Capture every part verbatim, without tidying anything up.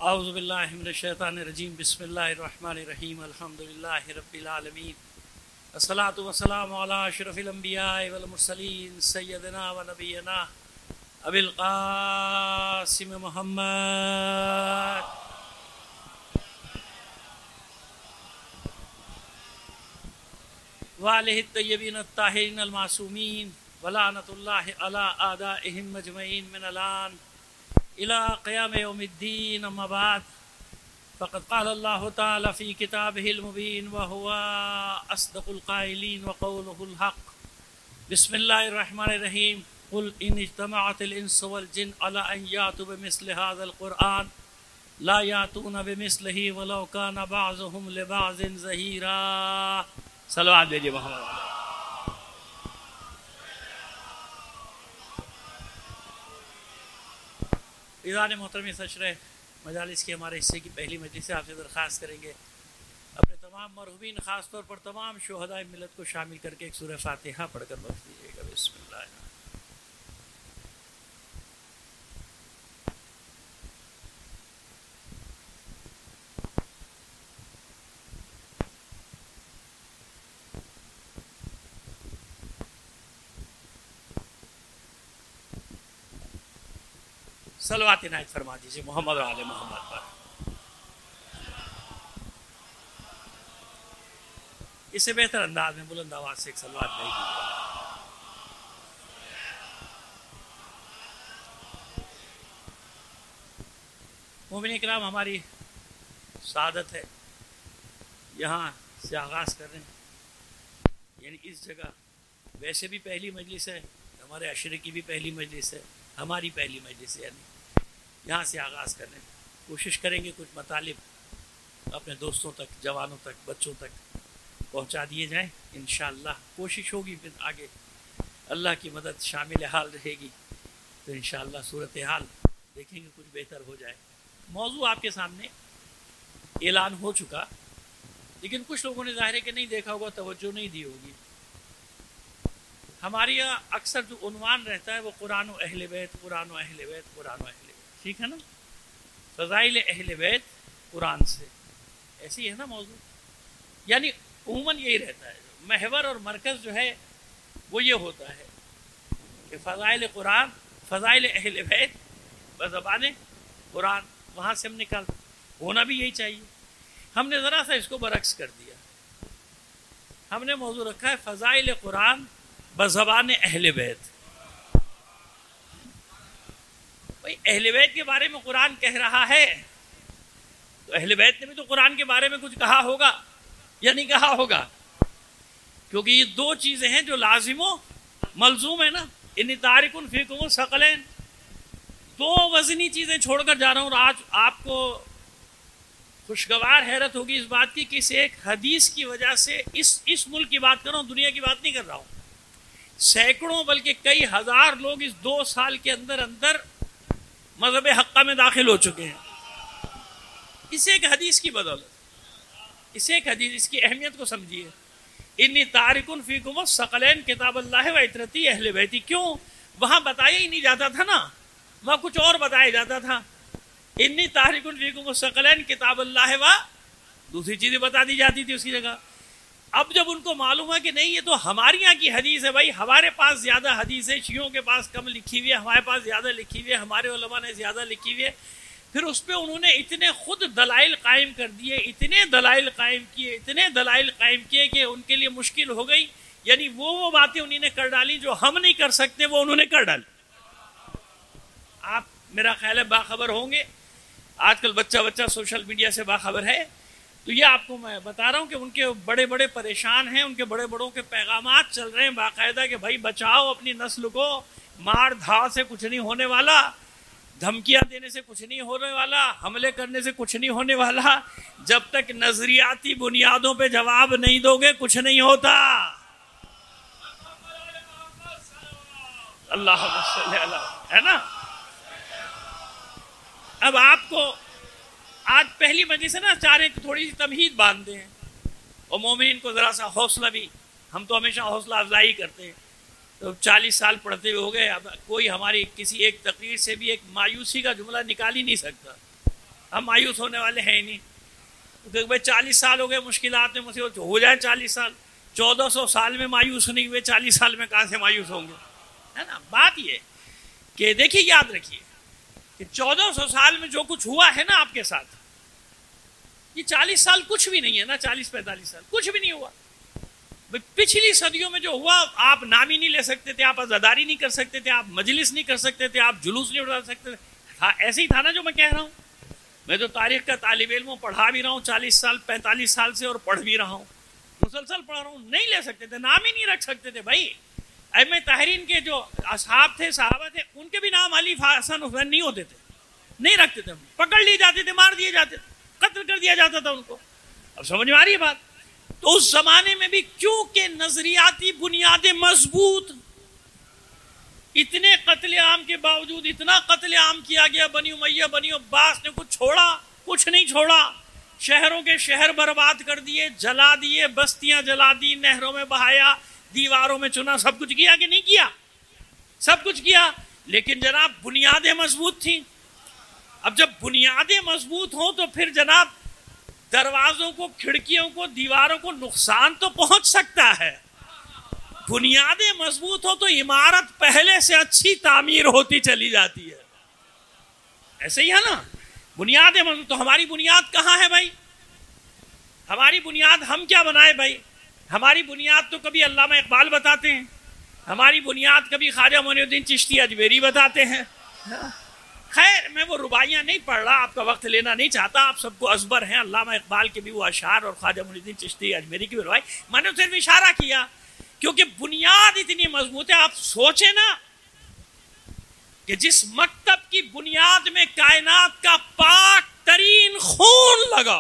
اعوذ باللہ من الشیطان الرجیم بسم اللہ الرحمن الرحیم الحمدللہ رب العالمین الصلاۃ والسلام علی اشرف الانبیاء والمرسلین سیدنا و نبینا ابی القاسم محمد وآلہ الطیبین الطاہرین المعصومین ولعنۃ اللہ علی اعدائہم اجمعین من الان الى قیام یوم الدین. اما بعد فقد قال اللہ تعالی فی کتابہ المبین وہو اصدق القائلین وقولہ الحق. بسم اللہ الرحمن الرحیم. قل ان اجتمعت الانس والجن على ان یاتوا بمثل هذا القرآن لا یاتون بمثلہ ولو کان بعضهم لبعض ظہیرا. صلوات دیجیے محمد. ایزان محترم سشرہ مجالس کی ہمارے حصے کی پہلی مجلس سے آپ سے درخواست کریں گے اپنے تمام مرحومین خاص طور پر تمام شہداء ملت کو شامل کر کے ایک سورہ فاتحہ پڑھ کر بخش دیجیے گا. بسم اللہ. صلوات عنایت فرما دیجیے محمد و آل محمد پر. اس سے بہتر انداز میں بلند آواز سے ایک صلوات نہیں دی. مومنین کرام، ہماری سعادت ہے یہاں سے آغاز کر رہے ہیں، یعنی اس جگہ ویسے بھی پہلی مجلس ہے، ہمارے عشرے کی بھی پہلی مجلس ہے، ہماری پہلی مجلس ہے، یعنی یہاں سے آغاز کرنے. کوشش کریں گے کچھ مطالب اپنے دوستوں تک، جوانوں تک، بچوں تک پہنچا دیے جائیں. انشاءاللہ کوشش ہوگی، پھر آگے اللہ کی مدد شامل حال رہے گی تو انشاءاللہ صورتحال دیکھیں گے کچھ بہتر ہو جائے. موضوع آپ کے سامنے اعلان ہو چکا، لیکن کچھ لوگوں نے ظاہر ہے کہ نہیں دیکھا ہوگا، توجہ نہیں دی ہوگی. ہمارے یہاں اکثر جو عنوان رہتا ہے وہ قرآن و اہل بیت، قرآن و اہل بیت، قرآن و اہل بیت، ٹھیک ہے نا؟ فضائل اہل بیت قرآن سے، ایسی ہے نا موضوع. یعنی عموماً یہی رہتا ہے، محور اور مرکز جو ہے وہ یہ ہوتا ہے کہ فضائل قرآن، فضائل اہل بیت بزبان قرآن. وہاں سے ہم نکال، ہونا بھی یہی چاہیے. ہم نے ذرا سا اس کو برعکس کر دیا. ہم نے موضوع رکھا ہے فضائل قرآن بزبان اہل بیت. بھائی اہل بیت کے بارے میں قرآن کہہ رہا ہے تو اہل بیت نے بھی تو قرآن کے بارے میں کچھ کہا ہوگا یا نہیں کہا ہوگا؟ کیونکہ یہ دو چیزیں ہیں جو لازم و ملزوم ہے نا. انی تارک فیکم الثقلین، دو وزنی چیزیں چھوڑ کر جا رہا ہوں. اور آج آپ کو خوشگوار حیرت ہوگی اس بات کی کہ اس ایک حدیث کی وجہ سے اس اس ملک کی بات کر رہا ہوں، دنیا کی بات نہیں کر رہا ہوں. سینکڑوں بلکہ کئی ہزار لوگ اس دو سال کے اندر اندر مذہب حقہ میں داخل ہو چکے ہیں اس ایک حدیث کی بدولت. اس ایک حدیث، اس کی اہمیت کو سمجھیے. انی تارکن فیکم الثقلین کتاب اللہ و عترتی اہل بیتی. کیوں؟ وہاں بتایا ہی نہیں جاتا تھا نا، وہاں کچھ اور بتایا جاتا تھا. انی تارکن فیکم الثقلین کتاب اللہ و دوسری چیزیں بتا دی جاتی تھی اس کی جگہ. اب جب ان کو معلوم ہے کہ نہیں یہ تو ہماری یہاں کی حدیث ہے، بھائی ہمارے پاس زیادہ حدیث ہے، شیعوں کے پاس کم لکھی ہوئی ہے، ہمارے پاس زیادہ لکھی ہوئی ہے، ہمارے علماء نے زیادہ لکھی ہوئی ہے. پھر اس پہ انہوں نے اتنے خود دلائل قائم کر دیے، اتنے دلائل قائم کیے، اتنے دلائل قائم کیے کہ ان کے لیے مشکل ہو گئی. یعنی وہ وہ باتیں انہوں نے کر ڈالی جو ہم نہیں کر سکتے، وہ انہوں نے کر ڈالی. آپ میرا خیال ہے باخبر ہوں گے، آج کل بچہ بچہ سوشل میڈیا سے باخبر ہے، تو یہ آپ کو میں بتا رہا ہوں کہ ان کے بڑے بڑے پریشان ہیں، ان کے بڑے بڑوں کے پیغامات چل رہے ہیں باقاعدہ کہ بھائی بچاؤ اپنی نسل کو، مار دھاڑ سے کچھ نہیں ہونے والا، دھمکیاں دینے سے کچھ نہیں ہونے والا، حملے کرنے سے کچھ نہیں ہونے والا. جب تک نظریاتی بنیادوں پہ جواب نہیں دو گے کچھ نہیں ہوتا. اللہ ہے نا. اب آپ کو آج پہلی مجلس سے نا چار ایک تھوڑی سی تمہید باندھتے ہیں اور مومنین کو ذرا سا حوصلہ بھی، ہم تو ہمیشہ حوصلہ افزائی کرتے ہیں. تو چالیس سال پڑھتے ہوئے ہو گئے، اب کوئی ہماری کسی ایک تقریر سے بھی ایک مایوسی کا جملہ نکال ہی نہیں سکتا. ہم مایوس ہونے والے ہیں ہی نہیں. کہ بھائی چالیس سال ہو گئے مشکلات میں مصیبت، ہو جائے چالیس سال، چودہ سو سال میں مایوس نہیں ہوئے، چالیس سال میں کہاں سے مایوس ہوں گے؟ ہے نا. بات یہ کہ دیکھیے یاد رکھیے کہ چودہ سو سال میں جو کچھ ہوا ہے نا آپ کے ساتھ، یہ چالیس سال کچھ بھی نہیں ہے نا. چالیس پینتالیس سال کچھ بھی نہیں ہوا. پچھلی صدیوں میں جو ہوا آپ نام ہی نہیں لے سکتے تھے، آپ عزاداری نہیں کر سکتے تھے، آپ مجلس نہیں کر سکتے تھے، آپ جلوس نہیں اٹھا سکتے تھے. ایسے ہی تھا نا جو میں کہہ رہا ہوں. میں تو تاریخ کا طالب علم ہوں، پڑھا بھی رہا ہوں چالیس سال پینتالیس سال سے، اور پڑھ بھی رہا ہوں، مسلسل پڑھ رہا ہوں. نہیں لے سکتے تھے، نام ہی نہیں رکھ سکتے تھے بھائی. ائمہ طاہرین کے جو اصحاب تھے، صحابہ تھے، ان کے بھی نام علی حسن حسین نہیں ہوتے تھے، نہیں رکھتے تھے. پکڑ لیے جاتے تھے، مار دیے جاتے تھے، قتل کر دیا جاتا تھا ان کو. اب سمجھ میں آ رہی ہے بات؟ تو اس زمانے میں بھی کیونکہ نظریاتی بنیادیں مضبوط، اتنے قتل عام کے باوجود اتنا قتل عام کیا گیا. بنی امیہ بنی عباس نے کچھ چھوڑا؟ کچھ نہیں چھوڑا. شہروں کے شہر برباد کر دیے، جلا دیے، بستیاں جلا دی، نہروں میں بہایا، دیواروں میں چنا، سب کچھ کیا کہ نہیں کیا؟ سب کچھ کیا. لیکن جناب بنیادیں مضبوط تھیں. اب جب بنیادیں مضبوط ہوں تو پھر جناب دروازوں کو، کھڑکیوں کو، دیواروں کو نقصان تو پہنچ سکتا ہے. بنیادیں مضبوط ہو تو عمارت پہلے سے اچھی تعمیر ہوتی چلی جاتی ہے. ایسے ہی ہے نا. بنیادیں مضبوط. تو ہماری بنیاد کہاں ہے بھائی؟ ہماری بنیاد ہم کیا بنائے بھائی؟ ہماری بنیاد تو کبھی علامہ اقبال بتاتے ہیں، ہماری بنیاد کبھی خواجہ معین الدین چشتی اجمیری بتاتے ہیں. خیر میں وہ رباعیاں نہیں پڑھ رہا، آپ کا وقت لینا نہیں چاہتا. آپ سب کو ازبر ہیں علامہ اقبال کے بھی وہ اشعار اور خواجہ معین الدین چشتی اجمیری کی بھی روائی. میں نے صرف اشارہ کیا کیونکہ بنیاد اتنی مضبوط ہے. آپ سوچیں نا کہ جس مکتب کی بنیاد میں کائنات کا پاک ترین خون لگا،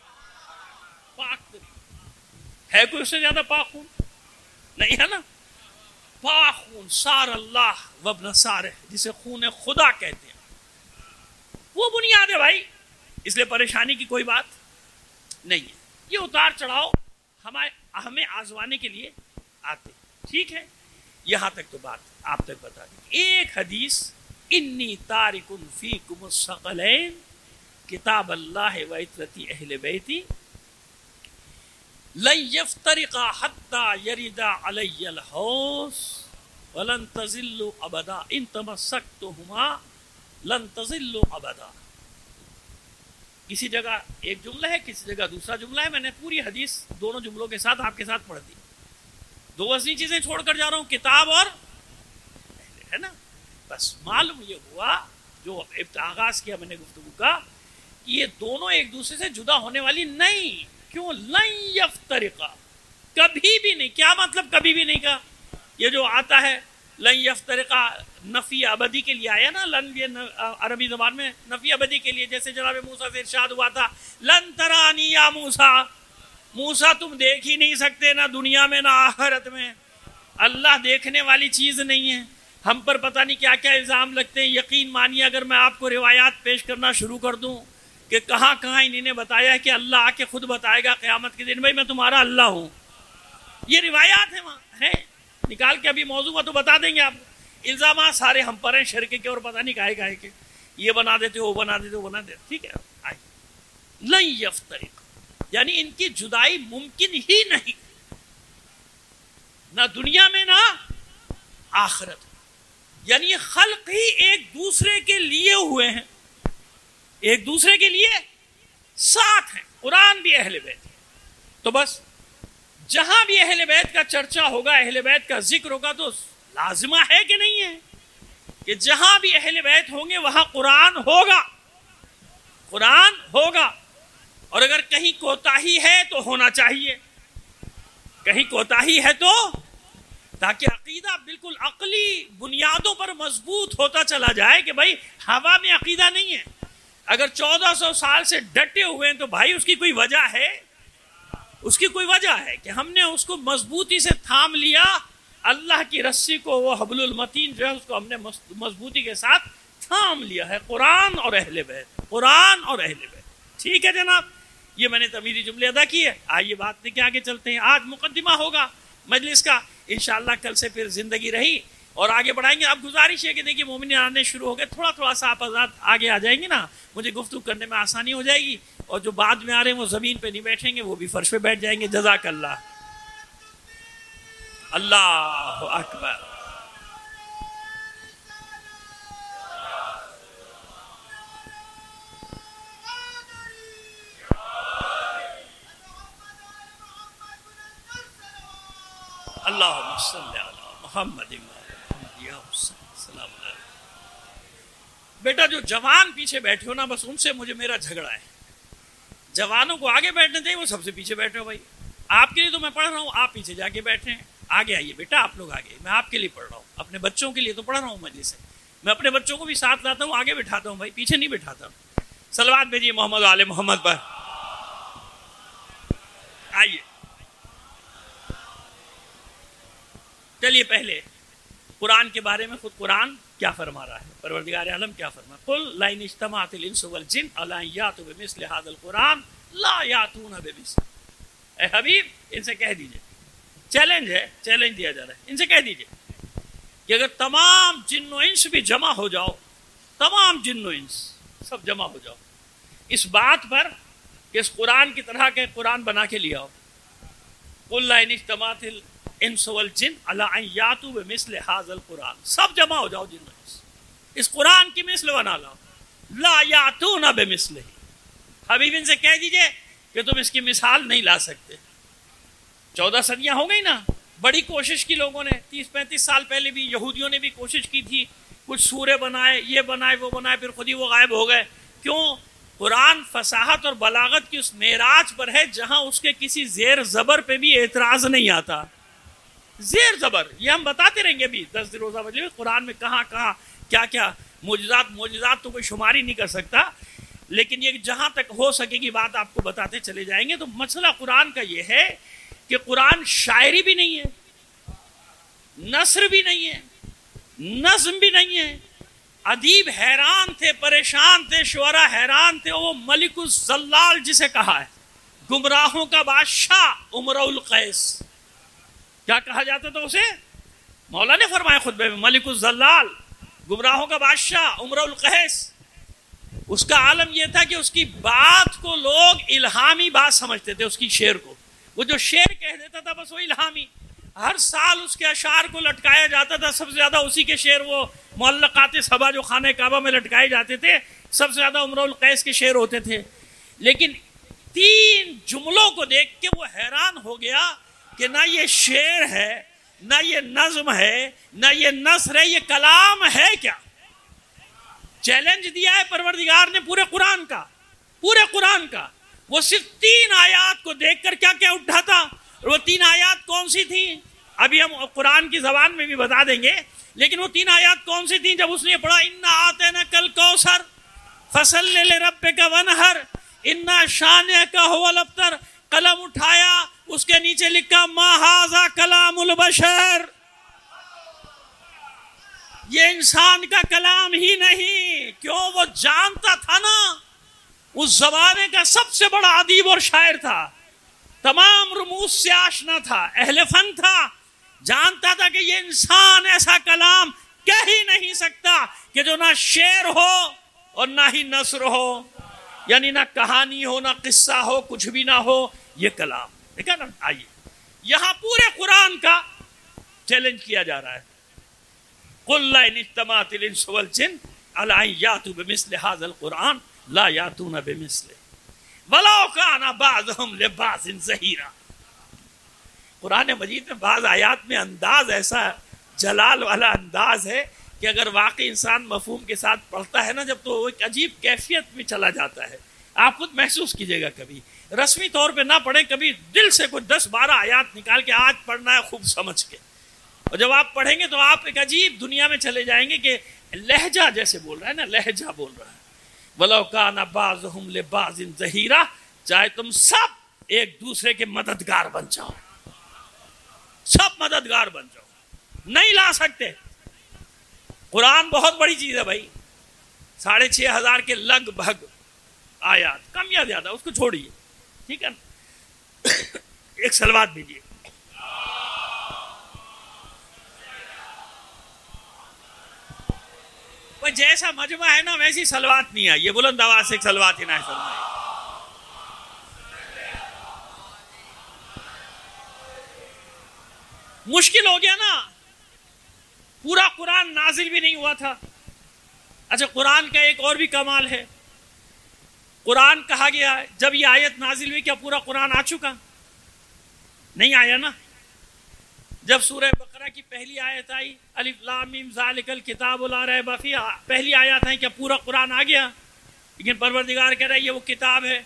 پاک ترین ہے، کوئی اس سے زیادہ پاک خون نہیں ہے نا. پاک خون سار اللہ وابن سارہ، جسے خون خدا کہتے ہیں، وہ بنیاد ہے بھائی. اس لیے پریشانی کی کوئی بات نہیں ہے. یہ اتار چڑھاؤ ہمیں ہمیں آزمانے کے لیے آتے، ٹھیک ہے. یہاں تک تو بات آپ تک بتا دیں. ایک حدیث، انی تارک فیکم الثقلین کتاب اللہ و عترتی اہل بیتی لن یفترقا حتی یردا علی الحوض ولن تضلوا ابدا ان تمسکتہما لن تضلوا ابدا. کسی جگہ ایک جملہ ہے، کسی جگہ دوسرا جملہ ہے. میں نے پوری حدیث دونوں جملوں کے ساتھ آپ کے ساتھ پڑھ دی. دو وزنی چیزیں چھوڑ کر جا رہا ہوں، کتاب اور ہے نا. بس معلوم یہ ہوا جو آغاز کیا میں نے گفتگو کا کہ یہ دونوں ایک دوسرے سے جدا ہونے والی نہیں. کیوں؟ لن یفترقا، کبھی بھی نہیں. کیا مطلب کبھی بھی نہیں کا؟ یہ جو آتا ہے لن یفترقا نفی ابدی کے لیے آیا نا. لن یہ عربی زبان میں نفی ابدی کے لیے، جیسے جناب موسیٰ سے ارشاد ہوا تھا لن ترانی یا موسیٰ، موسیٰ تم دیکھ ہی نہیں سکتے، نہ دنیا میں نہ آخرت میں. اللہ دیکھنے والی چیز نہیں ہے. ہم پر پتہ نہیں کیا کیا الزام لگتے ہیں. یقین مانیے اگر میں آپ کو روایات پیش کرنا شروع کر دوں کہ کہاں کہاں انہوں نے بتایا کہ اللہ آ کے خود بتائے گا قیامت کے دن بھائی میں تمہارا اللہ ہوں. یہ روایات ہیں، وہاں ہیں، نکال کے ابھی موضوع ہوا تو بتا دیں گے آپ. الزامات سارے ہم پر ہیں شرک کے، اور پتہ نہیں کہے کہے کے یہ بنا دیتے وہ بنا دیتے وہ بنا دیتے. ٹھیک ہے. آئے لن یفترق، یعنی ان کی جدائی ممکن ہی نہیں، نہ دنیا میں نہ آخرت. یعنی یہ خلق ہی ایک دوسرے کے لیے ہوئے ہیں، ایک دوسرے کے لیے ساتھ ہیں. قرآن بھی اہل بیت. تو بس جہاں بھی اہل بیت کا چرچا ہوگا، اہل بیت کا ذکر ہوگا، تو لازمہ ہے کہ نہیں ہے کہ جہاں بھی اہل بیت ہوں گے وہاں قرآن ہوگا، قرآن ہوگا. اور اگر کہیں کوتاہی ہے تو ہونا چاہیے، کہیں کوتاہی ہے تو، تاکہ عقیدہ بالکل عقلی بنیادوں پر مضبوط ہوتا چلا جائے کہ بھائی ہوا میں عقیدہ نہیں ہے. اگر چودہ سو سال سے ڈٹے ہوئے ہیں تو بھائی اس کی کوئی وجہ ہے، اس کی کوئی وجہ ہے کہ ہم نے اس کو مضبوطی سے تھام لیا. اللہ کی رسی کو، وہ حبل المتین جو ہے، اس کو ہم نے مضبوطی کے ساتھ تھام لیا ہے. قرآن اور اہل بیت، قرآن اور اہل بیت. ٹھیک ہے جناب، یہ میں نے تمیری جملے ادا کی ہے. آئیے بات کے آگے چلتے ہیں. آج مقدمہ ہوگا مجلس کا انشاءاللہ. کل سے پھر زندگی رہی اور آگے بڑھائیں گے. اب گزارش ہے کہ دیکھیے مومنین آنے شروع ہو گئے, تھوڑا تھوڑا سا آپ آزاد آگے آ جائیں گے نا, مجھے گفتگو کرنے میں آسانی ہو جائے گی. اور جو بعد میں آ رہے ہیں وہ زمین پہ نہیں بیٹھیں گے, وہ بھی فرش پہ بیٹھ جائیں گے. جزاک اللہ. اللہ اکبر. اللہم صلی علی محمد. بیٹا جو جوان پیچھے بیٹھے ہو نا, بس ان سے مجھے میرا جھگڑا ہے. جوانوں کو آگے بیٹھنے دیں, وہ سب سے پیچھے بیٹھے ہو. بھائی آپ کے لیے تو میں پڑھ رہا ہوں, آپ پیچھے جا کے بیٹھے ہیں. آگے آئیے بیٹا, آپ لوگ آگے. میں آپ کے لیے پڑھ رہا ہوں, اپنے بچوں کے لیے تو پڑھ رہا ہوں مجلس سے. میں اپنے بچوں کو بھی ساتھ لاتا ہوں, آگے بٹھاتا ہوں بھائی, پیچھے نہیں بٹھاتا ہوں. صلوات بھیجیے محمد آل محمد پر. آئیے چلیے پہلے قرآن کے بارے میں خود قرآن کیا فرما رہا ہے, پروردگار عالم کیا فرما. قل لئن اجتمعت الانس والجن علی ان یاتوا بمثل هذا القرآن لا یاتون بمثله. اے حبیب ان سے کہہ دیجئے, چیلنج ہے, چیلنج دیا جا رہا ہے, ان سے کہہ دیجئے کہ اگر تمام جن و انس بھی جمع ہو جاؤ, تمام جن و انس سب جمع ہو جاؤ اس بات پر کہ اس قرآن کی طرح کے قرآن بنا کے لیا ہو. قل لئن اجتمعت الانس والجن علی ان یاتوا بمثل هذا القرآن, سب جمع ہو جاؤ جن و انس, اس قرآن کی مثل بنا لاؤ. لا یاتون بمثلہ. حبیب ان سے کہہ دیجئے کہ تم اس کی مثال نہیں لا سکتے. چودہ صدیاں ہو گئی نا, بڑی کوشش کی لوگوں نے. تیس پینتیس سال پہلے بھی یہودیوں نے بھی کوشش کی تھی, کچھ سورے بنائے, یہ بنائے وہ بنائے, پھر خود ہی وہ غائب ہو گئے. کیوں؟ قرآن فصاحت اور بلاغت کی اس معراج پر ہے جہاں اس کے کسی زیر زبر پہ بھی اعتراض نہیں آتا. زیر زبر یہ ہم بتاتے رہیں گے بھی دس روزہ مجلس قرآن میں کہاں کہاں کیا کیا معجزات. معجزات تو کوئی شماری نہیں کر سکتا, لیکن یہ جہاں تک ہو سکے گی بات آپ کو بتاتے چلے جائیں گے. تو مسئلہ قرآن کا یہ ہے کہ قرآن شاعری بھی نہیں ہے, نثر بھی نہیں ہے, نظم بھی نہیں ہے. ادیب حیران تھے, پریشان تھے, شعراء حیران تھے. وہ ملک الزلال جسے کہا ہے, گمراہوں کا بادشاہ امرؤ القیس, کیا کہا جاتا تھا اسے؟ مولا نے فرمایا خطبے میں, ملک الزلال, گمراہوں کا بادشاہ امرؤ القیس. اس کا عالم یہ تھا کہ اس کی بات کو لوگ الہامی بات سمجھتے تھے. اس کی شعر کو, وہ جو شعر کہہ دیتا تھا بس وہ الہامی. ہر سال اس کے اشعار کو لٹکایا جاتا تھا. سب سے زیادہ اسی کے شعر, وہ معلقات صبا جو خانہ کعبہ میں لٹکائے جاتے تھے, سب سے زیادہ امرؤ القیس کے شعر ہوتے تھے. لیکن تین جملوں کو دیکھ کے وہ حیران ہو گیا کہ نہ یہ شعر ہے, نہ یہ نظم ہے, نہ یہ نثر ہے, یہ کلام ہے کیا؟ چیلنج دیا ہے پروردگار نے پورے قرآن کا, پورے قرآن کا. وہ صرف تین آیات کو دیکھ کر کیا کیا اٹھا تھا, اور وہ تین آیات کون سی تھیں ابھی ہم قرآن کی زبان میں بھی بتا دیں گے. لیکن وہ تین آیات کون سی تھیں جب اس نے پڑھا انا اعطیناک الکوثر فصلی لربک وانحر انا شانئک هو الابتر. قلم اٹھایا, اس کے نیچے لکھا ما ھذا کلام البشر, یہ انسان کا کلام ہی نہیں. کیوں؟ وہ جانتا تھا نا, اس زمانے کا سب سے بڑا ادیب اور شاعر تھا, تمام رموز سے آشنا تھا, اہل فن تھا, جانتا تھا کہ یہ انسان ایسا کلام کہہ ہی نہیں سکتا کہ جو نہ شعر ہو اور نہ ہی نثر ہو, یعنی نہ کہانی ہو, نہ قصہ ہو, کچھ بھی نہ ہو, یہ کلام. دیکھا نا. آئیے یہاں پورے قرآن کا چیلنج کیا جا رہا ہے. قل لئن اجتمعت الانس والجن علی ان یاتوا بمثل هذا القرآن لا یاتون بمثلہ ولو کان بعضهم لبعض ظہیرا. قرآن مجید میں بعض آیات میں انداز ایسا جلال والا انداز ہے کہ اگر واقعی انسان مفہوم کے ساتھ پڑھتا ہے نا جب, تو وہ ایک عجیب کیفیت میں چلا جاتا ہے. آپ خود محسوس کیجئے گا, کبھی رسمی طور پہ نہ پڑھیں, کبھی دل سے کوئی دس بارہ آیات نکال کے آج پڑھنا ہے خوب سمجھ کے, اور جب آپ پڑھیں گے تو آپ ایک عجیب دنیا میں چلے جائیں گے کہ لہجہ جیسے بول رہا ہے نا, لہجہ بول رہا ہے. وَلَوْ كَانَ بَعْضُهُمْ لِبَعْضٍ ظَهِيرًا, چاہے تم سب ایک دوسرے کے مددگار بن جاؤ, سب مددگار بن جاؤ, نہیں لا سکتے. قرآن بہت بڑی چیز ہے بھائی, ساڑھے چھ ہزار کے لگ بھگ آیات, کم یا زیادہ اس کو چھوڑیے, ٹھیک ہے نا. ایک صلوات بھیجیے. وہ جیسا مجمع ہے نا ویسی صلوات نہیں آئی. یہ بلند آواز سے صلوات ہی نہ فرمائے. مشکل ہو گیا نا, پورا قرآن نازل بھی نہیں ہوا تھا. اچھا قرآن کا ایک اور بھی کمال ہے, قرآن کہا گیا ہے جب یہ آیت نازل ہوئی کیا پورا قرآن آ چکا؟ نہیں آیا نا. جب سورہ بقرہ کی پہلی آیت آئی الف لام میم ذالک الکتاب لا ریب فیہ, پہلی آیات ہیں, کیا پورا قرآن آ گیا؟ لیکن پروردگار کہہ رہا ہے یہ وہ کتاب ہے.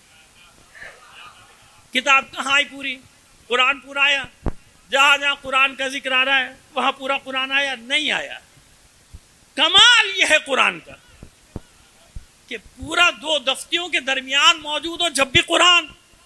کتاب کہاں آئی پوری؟ قرآن پورا آیا. جہاں جہاں قرآن کا ذکر آ رہا ہے وہاں پورا قرآن آیا؟ نہیں آیا. کمال یہ ہے قرآن کا کہ پورا دو دفتیوں کے درمیان موجود ہو جب بھی قرآن.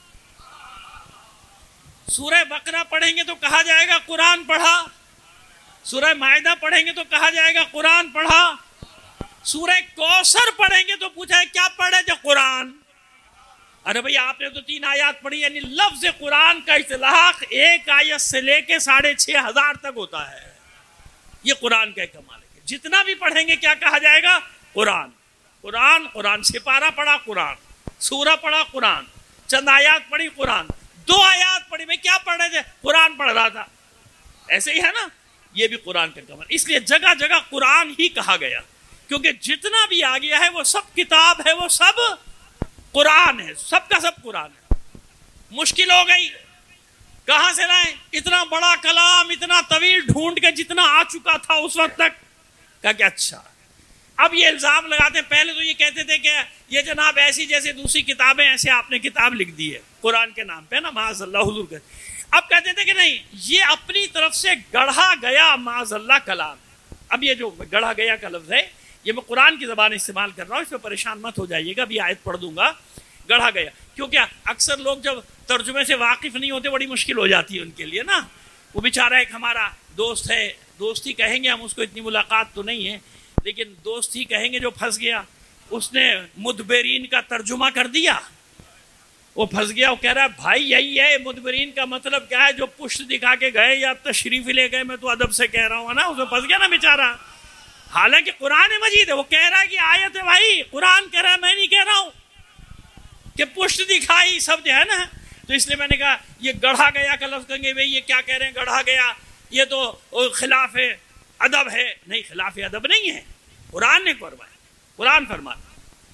سورہ بقرہ پڑھیں گے تو کہا جائے گا قرآن پڑھا, سورہ مائدہ پڑھیں گے تو کہا جائے گا قرآن پڑھا, سورہ کوثر پڑھیں گے تو پوچھا ہے کیا پڑھے جو قرآن. ارے بھئی آپ نے تو تین آیات پڑھی, یعنی لفظ قرآن کا اطلاق ایک آیت سے لے کے ساڑھے چھ ہزار تک ہوتا ہے. یہ قرآن کا ایک کمال ہے. جتنا بھی پڑھیں گے کیا کہا جائے گا؟ قرآن قرآن قرآن. سپارہ پڑھا قرآن, سورہ پڑھا قرآن, چند آیات پڑھی قرآن, دو آیات پڑھی, میں کیا پڑھ رہے تھے؟ قرآن پڑھ رہا تھا. ایسے ہی ہے نا, یہ بھی قرآن کا کمال. اس لیے جگہ جگہ قرآن ہی کہا گیا, کیونکہ جتنا بھی آ گیا ہے وہ سب کتاب ہے, وہ سب قرآن ہے, سب کا سب قرآن ہے. مشکل ہو گئی, کہاں سے لائیں اتنا بڑا کلام, اتنا طویل ڈھونڈ کے جتنا آ چکا تھا اس وقت تک. کہا کہ اچھا اب یہ الزام لگاتے ہیں. پہلے تو یہ کہتے تھے کہ یہ جناب ایسی جیسے دوسری کتابیں ایسے آپ نے کتاب لکھ دی ہے قرآن کے نام پہ نا, معاذ اللہ حضور کے. اب کہتے تھے کہ نہیں یہ اپنی طرف سے گڑھا گیا معاذ اللہ کلام. اب یہ جو گڑھا گیا کا لفظ ہے یہ میں قرآن کی زبان استعمال کر رہا ہوں, اس پہ پریشان مت ہو جائیے گا, ابھی آیت پڑھ دوں گا. گڑھا گیا کیونکہ اکثر لوگ جب ترجمے سے واقف نہیں ہوتے بڑی مشکل ہو جاتی ہے ان کے لیے نا. وہ بیچارہ ایک ہمارا دوست ہے, دوستی کہیں گے ہم اس کو, اتنی ملاقات تو نہیں ہے لیکن دوست ہی کہیں گے, جو پھنس گیا. اس نے مدبرین کا ترجمہ کر دیا, وہ پھنس گیا. وہ کہہ رہا ہے بھائی یہی ہے مدبرین کا مطلب کیا ہے, جو پشت دکھا کے گئے یا تشریف لے گئے. میں تو ادب سے کہہ رہا ہوں نا, اس میں پھنس گیا نا بیچارہ. حالانکہ قرآن مجید ہے, وہ کہہ رہا ہے کہ آیت ہے بھائی, قرآن کہہ رہا ہے, میں نہیں کہہ رہا ہوں کہ پشت دکھائی سب جو ہے نا. تو اس لیے میں نے کہا یہ گڑھا گیا کا لفظ کہیں گے بھئی یہ کیا کہہ رہے ہیں گڑھا گیا, یہ تو خلاف ادب ہے. نہیں, خلاف ادب نہیں ہے, قرآن نے فرمایا. قرآن فرماتا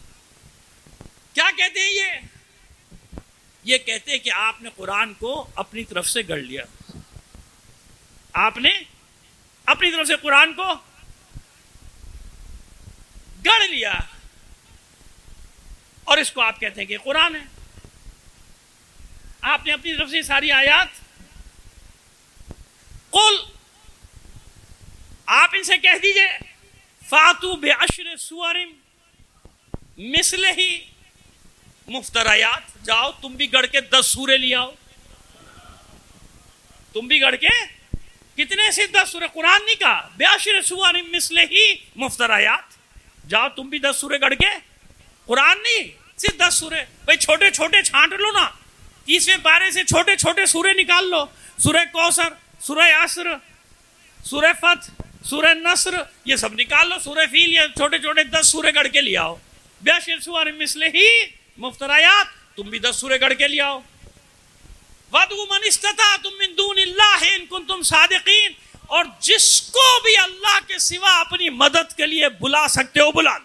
کیا کہتے ہیں یہ یہ کہتے ہیں کہ آپ نے قرآن کو اپنی طرف سے گڑھ لیا. آپ نے اپنی طرف سے قرآن کو گڑھ لیا اور اس کو آپ کہتے ہیں کہ قرآن ہے. آپ نے اپنی طرف سے ساری آیات. قل, آپ ان سے کہہ دیجئے فاتو بعشر سور مثلہ مفتریات, جاؤ تم بھی گڑھ کے دس سورے لے آؤ. تم بھی گڑھ کے کتنے سے دس سورے, قرآن نہیں کہا, بعشر سور مثلہ مفتریات, جاؤ تم بھی دس سورے گڑھ کے. قرآن نہیں, صرف دس سورے. بھائی چھوٹے چھوٹے چھانٹ لو نا, تیسویں پارے سے چھوٹے چھوٹے سورے نکال لو. سورہ کوثر, سورہ عصر, سورہ فتح, سورہ نصر, یہ سب نکال لو. سورہ فیل, یہ چھوٹے چھوٹے دس سورے گڑھ کے لے آؤ. بعشر سور مثلہ مفتریات, تم بھی دس سورے گڑھ کے لے آؤ. وَادْعُوا مَنِ اسْتَطَعْتُم مِّن دُونِ اللَّهِ إِن كُنتُمْ صَادِقِينَ, اور جس کو بھی اللہ کے سوا اپنی مدد کے لیے بلا سکتے ہو بلا لو.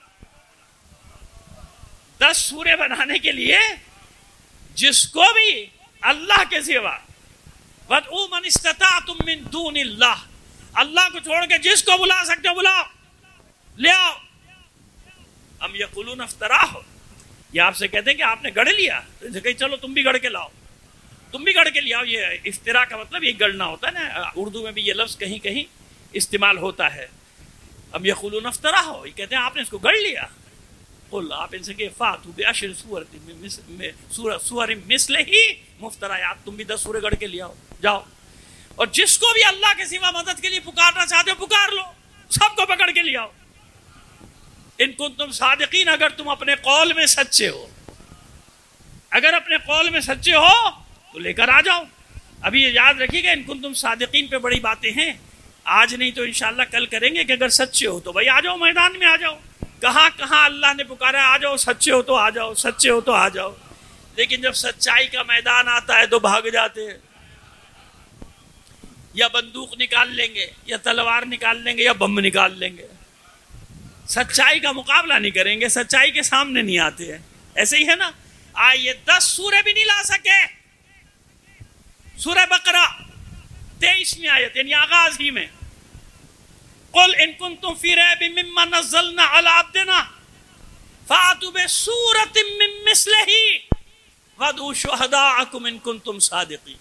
دس سورے بنانے کے لیے جس کو بھی اللہ کے سوا, وَادْعُوا مَنِ اسْتَطَعْتُم مِّن دُونِ اللَّهِ, اللہ کو چھوڑ کے جس کو بلا سکتے ہو بلاؤ, لے آؤ. ہم یقولون افتراہ, یہ آپ سے کہتے ہیں کہ آپ نے گڑھ لیا, تو ان سے کہیں چلو تم بھی گڑھ کے لاؤ, تم بھی گڑھ کے لے آؤ. یہ افتراء کا مطلب یہ گڑھنا ہوتا ہے نا, اردو میں بھی یہ لفظ کہیں کہیں استعمال ہوتا ہے. اب یقولون افتراہ, یہ کہتے ہیں آپ نے اس کو گڑھ لیا. قل, آپ ان سے کہ فاتو بعشر سور سور مثلہ مفتریات, تم بھی دس سورے گڑھ کے لے آؤ, جاؤ. اور جس کو بھی اللہ کے سوا مدد کے لیے پکارنا چاہتے ہو پکار لو, سب کو پکڑ کے لے آؤ. ان کنتم صادقین, اگر تم اپنے قول میں سچے ہو, اگر اپنے قول میں سچے ہو تو لے کر آ جاؤ. ابھی یہ یاد رکھیے گا, ان کنتم صادقین پہ بڑی باتیں ہیں. آج نہیں تو انشاءاللہ کل کریں گے کہ اگر سچے ہو تو بھائی آ جاؤ میدان میں آ جاؤ. کہاں کہاں اللہ نے پکارا آ جاؤ, سچے ہو تو آ جاؤ, سچے ہو تو آ جاؤ. لیکن جب سچائی کا میدان آتا ہے تو بھاگ جاتے ہیں. یا بندوق نکال لیں گے, یا تلوار نکال لیں گے, یا بم نکال لیں گے. سچائی کا مقابلہ نہیں کریں گے, سچائی کے سامنے نہیں آتے ہیں. ایسے ہی ہے نا. آئیے دس سورے بھی نہیں لا سکے. سورہ بقرہ تیئیسویں آیت یعنی آغاز ہی میں قل ان کنتم فی ریب مما نزلنا علی عبدنا فاتوا بسورۃ من مثلہ وادعوا شہداءکم ان کنتم صادقین.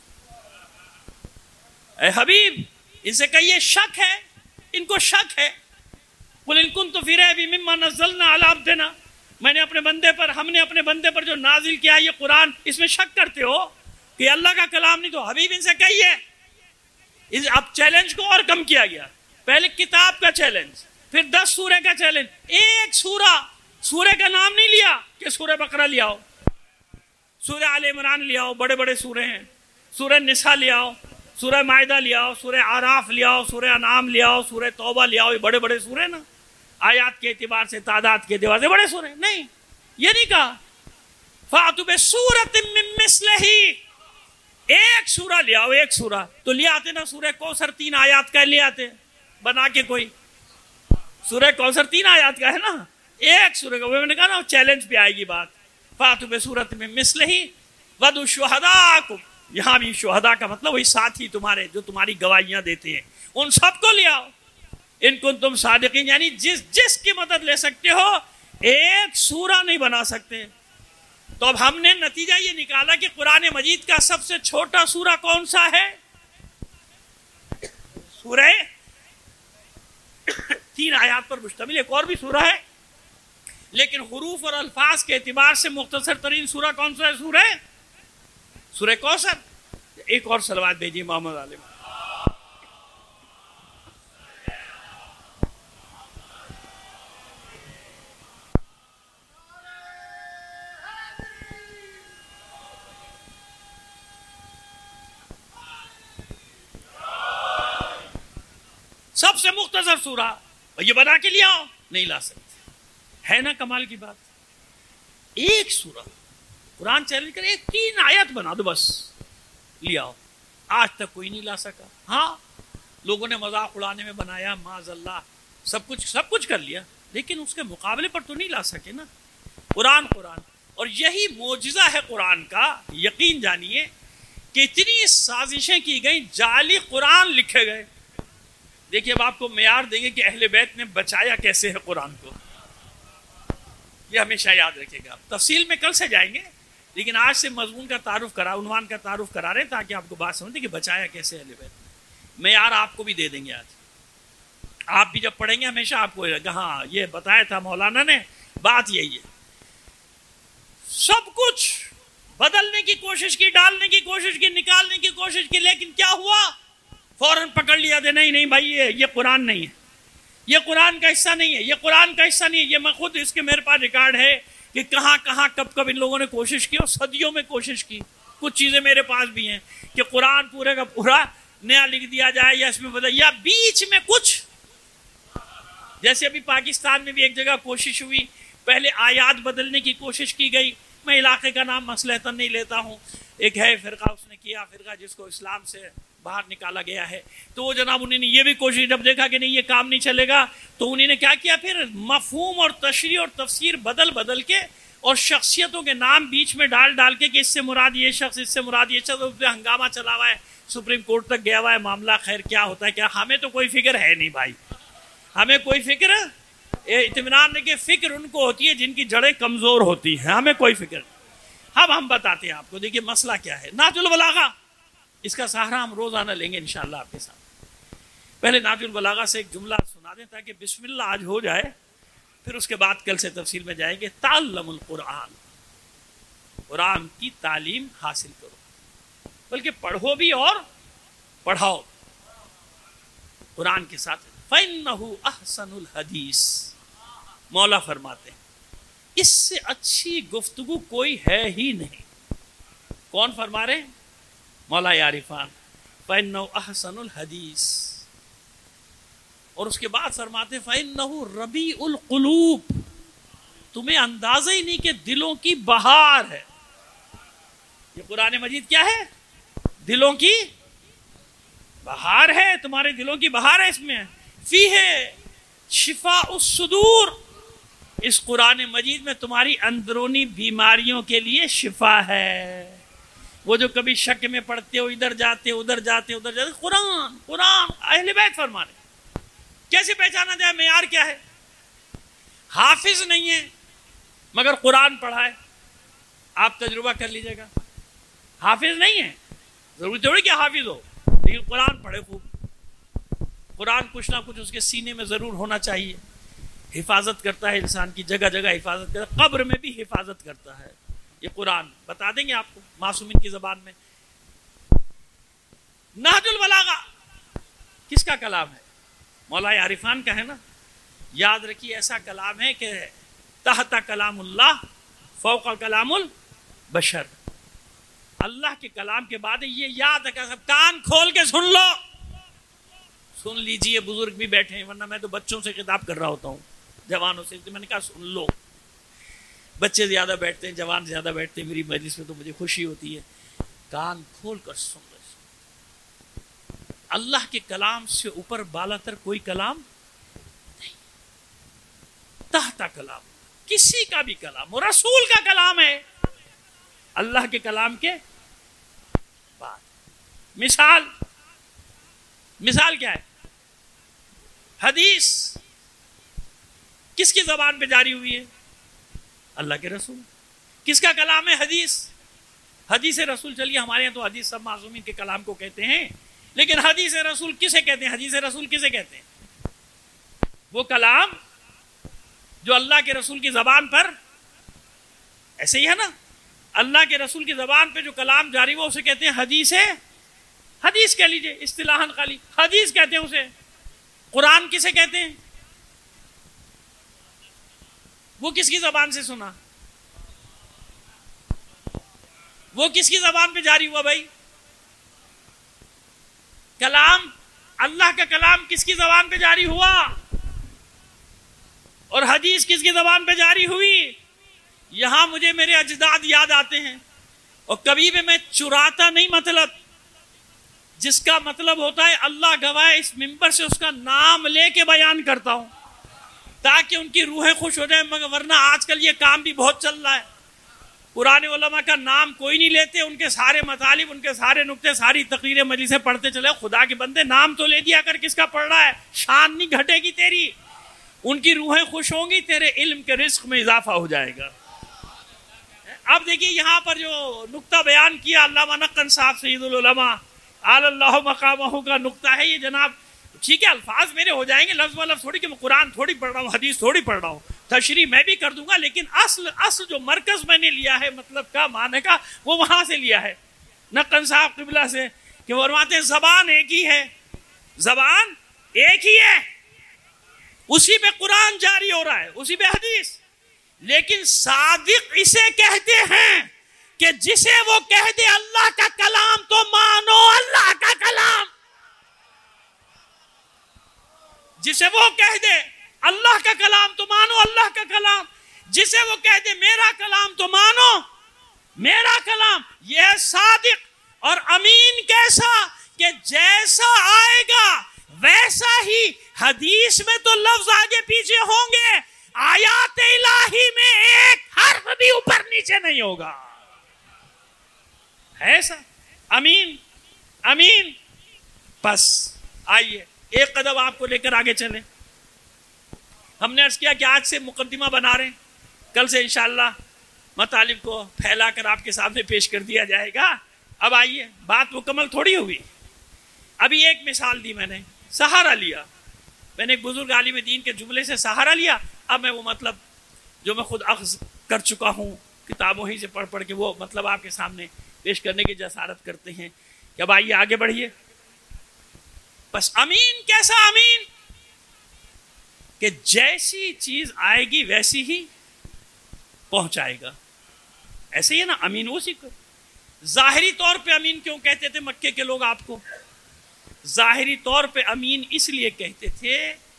اے حبیب ان سے کہیے شک ہے, ان کو شک ہے. قل ان کنتم فی ریب مما نزلنا علی عبدنا, میں نے اپنے بندے پر, ہم نے اپنے بندے پر جو نازل کیا یہ قرآن, اس میں شک کرتے ہو کہ اللہ کا کلام نہیں. تو حبیب ان سے کہیے. اب چیلنج کو اور کم کیا گیا. پہلے کتاب کا چیلنج, پھر دس سورے کا چیلنج. ایک سورہ, سورے کا نام نہیں لیا کہ سورہ بقرہ لے آؤ, سورہ آل عمران لے آؤ, بڑے بڑے سورے ہیں. سورہ نساء لے آؤ, سورہ مائدہ لے آؤ, سورہ اعراف لے آؤ, سورہ انعام لے آؤ, سورہ توبہ لے آؤ. یہ بڑے بڑے سورے نا, آیات کے اعتبار سے, تعداد کے اعتبار سے بڑے سورے. نہیں, یہ نہیں کہا. فَأْتُوا بِسُورَةٍ مِّن مِّثْلِهِ, ایک سورہ لے آؤ, ایک سورہ. تو لے آتے نا سورہ کوثر تین آیات کا لے آتے بنا کے. کوئی سورہ کوثر تین آیات کا ہے نا, ایک سورہ کا. میں نے کہا نا چیلنج پہ آئے گی بات. فَأْتُوا بِسُورَةٍ مِّن مِّثْلِهِ وَادْعُوا شُهَدَاءَكُمْ, یہاں بھی شہداء کا مطلب وہی ساتھی تمہارے جو تمہاری گواہیاں دیتے ہیں, ان سب کو لے آؤ. ان کو تم صادقین, یعنی جس جس کی مدد لے سکتے ہو, ایک سورہ نہیں بنا سکتے. تو اب ہم نے نتیجہ یہ نکالا کہ قرآن مجید کا سب سے چھوٹا سورہ کون سا ہے؟ سورہ تین آیات پر مشتمل. ایک اور بھی سورہ ہے لیکن حروف اور الفاظ کے اعتبار سے مختصر ترین سورہ کون سا ہے؟ سورہ سورہ کوثر. ایک اور صلوات بھیجیے محمد عالم. سب سے مختصر سورہ یہ بنا کے لیا نہیں لا سکتے. ہے نا کمال کی بات. ایک سورہ قرآن چیلنج کرے, ایک تین آیت بنا دو بس, لیا ہو. آج تک کوئی نہیں لا سکا. ہاں لوگوں نے مذاق اڑانے میں بنایا, معاذ اللہ, سب کچھ سب کچھ کر لیا, لیکن اس کے مقابلے پر تو نہیں لا سکے نا. قرآن قرآن اور یہی معجزہ ہے قرآن کا. یقین جانیے کہ اتنی سازشیں کی گئیں, جعلی قرآن لکھے گئے. دیکھیے اب آپ کو معیار دیں گے کہ اہل بیت نے بچایا کیسے ہے قرآن کو. یہ ہمیشہ یاد رکھے گا. تفصیل میں کل سے جائیں گے, لیکن آج سے مضمون کا تعارف کرا, عنوان کا تعارف کرا رہے ہیں تاکہ آپ کو بات سمجھیں کہ بچایا کیسے اہل بیت. معیار آپ کو بھی دے دیں گے آج. آپ بھی جب پڑھیں گے ہمیشہ آپ کو لگا ہاں یہ بتایا تھا مولانا نے, بات یہی ہے. سب کچھ بدلنے کی کوشش کی, ڈالنے کی کوشش کی, نکالنے کی کوشش کی, لیکن کیا ہوا؟ فوراً پکڑ لیا تھا. نہیں نہیں بھائی یہ یہ قرآن نہیں ہے, یہ قرآن کا حصہ نہیں ہے, یہ قرآن کا حصہ نہیں ہے. یہ میں خود اس کے میرے پاس ریکارڈ ہے کہ کہاں کہاں کب کب ان لوگوں نے کوشش کی, اور صدیوں میں کوشش کی. کچھ چیزیں میرے پاس بھی ہیں کہ قرآن پورے کا پورا نیا لکھ دیا جائے, یا اس میں بدل, یا بیچ میں کچھ. جیسے ابھی پاکستان میں بھی ایک جگہ کوشش ہوئی, پہلے آیات بدلنے کی کوشش کی گئی. میں علاقے کا نام مصلحتاً نہیں لیتا ہوں, ایک ہے فرقہ, اس نے کیا فرقہ جس کو اسلام سے باہر نکالا گیا ہے. تو وہ جناب انہوں نے یہ بھی کوشش, جب دیکھا کہ نہیں یہ کام نہیں چلے گا, تو انہوں نے کیا کیا, پھر مفہوم اور تشریح اور تفسیر بدل بدل کے اور شخصیتوں کے نام بیچ میں ڈال ڈال کے کہ اس سے مراد یہ شخص, اس سے مراد یہ شخص. اس پہ ہنگامہ چلا ہوا ہے, سپریم کورٹ تک گیا ہوا ہے معاملہ. خیر کیا ہوتا ہے کیا, ہمیں تو کوئی فکر ہے نہیں بھائی, ہمیں کوئی فکر, اطمینان نہیں کہ فکر ان کو ہوتی ہے جن کی جڑیں کمزور ہوتی ہیں, ہمیں کوئی فکر نہیں. اب ہم بتاتے ہیں آپ کو. دیکھیے مسئلہ کیا ہے. نہج البلاغہ, اس کا سہارا ہم روزانہ لیں گے انشاءاللہ آپ کے ساتھ. پہلے نہج البلاغہ سے ایک جملہ سنا دیں تاکہ بسم اللہ آج ہو جائے, پھر اس کے بعد کل سے تفصیل میں جائیں گے. تعلم القرآن, قرآن کی تعلیم حاصل کرو, بلکہ پڑھو بھی اور پڑھاؤ قرآن کے ساتھ. فَإِنَّهُ أَحْسَنُ الْحَدِيثِ, مولا فرماتے ہیں اس سے اچھی گفتگو کوئی ہے ہی نہیں. کون فرما رہے ہیں؟ مولا عارفان. فَإِنَّهُ أَحْسَنُ الْحَدِيثِ, اور اس کے بعد فرماتے فَإِنَّهُ رَبِيعُ الْقُلُوبِ، تمہیں اندازہ ہی نہیں کہ دلوں کی بہار ہے. یہ قرآن مجید کیا ہے؟ دلوں کی بہار ہے، تمہارے دلوں کی بہار ہے. اس میں فیہ شفاء الصدور، اس قرآن مجید میں تمہاری اندرونی بیماریوں کے لیے شفا ہے. وہ جو کبھی شک میں پڑھتے ہو، ادھر جاتے ادھر جاتے ادھر جاتے، قرآن قرآن اہل بیت فرمانے. کیسے پہچانا جائے؟ معیار کیا ہے؟ حافظ نہیں ہے مگر قرآن پڑھا ہے. آپ تجربہ کر لیجئے گا. حافظ نہیں ہے، ضروری تھوڑی کہ حافظ ہو، لیکن قرآن پڑھے خوب. قرآن کچھ نہ کچھ اس کے سینے میں ضرور ہونا چاہیے. حفاظت کرتا ہے انسان کی، جگہ جگہ حفاظت کرتا ہے، قبر میں بھی حفاظت کرتا ہے. یہ قرآن بتا دیں گے آپ کو معصومین کی زبان میں. نہج البلاغہ کس کا کلام ہے؟ مولا عارفان کا ہے نا. یاد رکھیے ایسا کلام ہے کہ تحت کلام اللہ فوق کلام البشر. اللہ کے کلام کے بعد یہ یاد رکھا. سب کان کھول کے سن لو، سن لیجئے. بزرگ بھی بیٹھے ہیں، ورنہ میں تو بچوں سے خطاب کر رہا ہوتا ہوں، جوانوں سے. میں نے کہا سن لو. بچے زیادہ بیٹھتے ہیں، جوان زیادہ بیٹھتے ہیں میری مجلس میں، تو مجھے خوشی ہوتی ہے. کان کھول کر سن لو. اللہ کے کلام سے اوپر بالا تر کوئی کلام نہیں. تحت کلام، کسی کا بھی کلام، وہ رسول کا کلام ہے اللہ کے کلام کے بعد. مثال مثال کیا ہے؟ حدیث کس کی زبان پہ جاری ہوئی ہے؟ اللہ کے رسول. کس کا کلام ہے؟ حدیث. حدیث رسول. چلیے ہمارے یہاں تو حدیث سب معصومین کے کلام کو کہتے ہیں، لیکن حدیث رسول کسے کہتے ہیں؟ حدیث رسول کسے کہتے ہیں؟ وہ کلام جو اللہ کے رسول کی زبان پر، ایسے ہی ہے نا، اللہ کے رسول کی زبان پہ جو کلام جاری ہوا اسے کہتے ہیں حدیث. حدیث کہہ لیجئے اصطلاحاً، خالی حدیث کہتے ہیں اسے. قرآن کسے کہتے ہیں؟ وہ کس کی زبان سے سنا؟ وہ کس کی زبان پہ جاری ہوا بھائی؟ کلام اللہ کا کلام کس کی زبان پہ جاری ہوا؟ اور حدیث کس کی زبان پہ جاری ہوئی؟ یہاں مجھے میرے اجداد یاد آتے ہیں، اور کبھی بھی میں چراتا نہیں مطلب، جس کا مطلب ہوتا ہے اللہ گواہ اس منبر سے اس کا نام لے کے بیان کرتا ہوں تاکہ ان کی روحیں خوش ہو جائیں. مگر ورنہ آج کل یہ کام بھی بہت چل رہا ہے. پرانے علماء کا نام کوئی نہیں لیتے، ان کے سارے مطالب، ان کے سارے نقطے، ساری تقریریں مجلسیں پڑھتے چلے. خدا کے بندے نام تو لے دیا کر، کس کا پڑھ رہا ہے؟ شان نہیں گھٹے گی تیری، ان کی روحیں خوش ہوں گی، تیرے علم کے رزق میں اضافہ ہو جائے گا. اب دیکھیے یہاں پر جو نقطہ بیان کیا علامہ نقن صاحب سید العلماء اعلی اللہ مقامہ کا نقطہ ہے یہ جناب. ٹھیک ہے الفاظ میرے ہو جائیں گے لفظ و لفظ تھوڑی کہ میں قرآن تھوڑی پڑھ رہا ہوں، حدیث تھوڑی پڑھ رہا ہوں، تشریح میں بھی کر دوں گا، لیکن اصل اصل جو مرکز میں نے لیا ہے مطلب کا معنی کا وہ وہاں سے لیا ہے نقن صاحب قبلہ سے، کہ وہ فرماتے ہیں زبان ایک ہی ہے، زبان ایک ہی ہے، اسی پہ قرآن جاری ہو رہا ہے، اسی پہ حدیث. لیکن صادق اسے کہتے ہیں کہ جسے وہ کہہ دے اللہ کا کلام تو مانو اللہ کا کلام، جسے وہ کہہ دے اللہ کا کلام تو مانو اللہ کا کلام، جسے وہ کہہ دے میرا کلام تو مانو میرا کلام. یہ ہے صادق. اور امین کیسا؟ کہ جیسا آئے گا ویسا ہی. حدیث میں تو لفظ آگے پیچھے ہوں گے، آیات الہی میں ایک حرف بھی اوپر نیچے نہیں ہوگا. ایسا امین امین. بس آئیے ایک قدم آپ کو لے کر آگے چلیں. ہم نے عرض کیا کہ آج سے مقدمہ بنا رہے ہیں، کل سے انشاءاللہ مطالب کو پھیلا کر آپ کے سامنے پیش کر دیا جائے گا. اب آئیے بات مکمل تھوڑی ہوئی. ابھی ایک مثال دی میں نے، سہارا لیا میں نے، ایک بزرگ عالم دین کے جملے سے سہارا لیا. اب میں وہ مطلب جو میں خود اخذ کر چکا ہوں کتابوں ہی سے پڑھ پڑھ کے وہ مطلب آپ کے سامنے پیش کرنے کی جسارت کرتے ہیں کہ اب آئیے آگے بڑھیے. بس امین کیسا امین؟ کہ جیسی چیز آئے گی ویسی ہی پہنچائے گا. ایسے ہی ہے نا امین وہ سیکھو. ظاہری طور پہ امین کیوں کہتے تھے مکے کے لوگ آپ کو؟ ظاہری طور پہ امین اس لیے کہتے تھے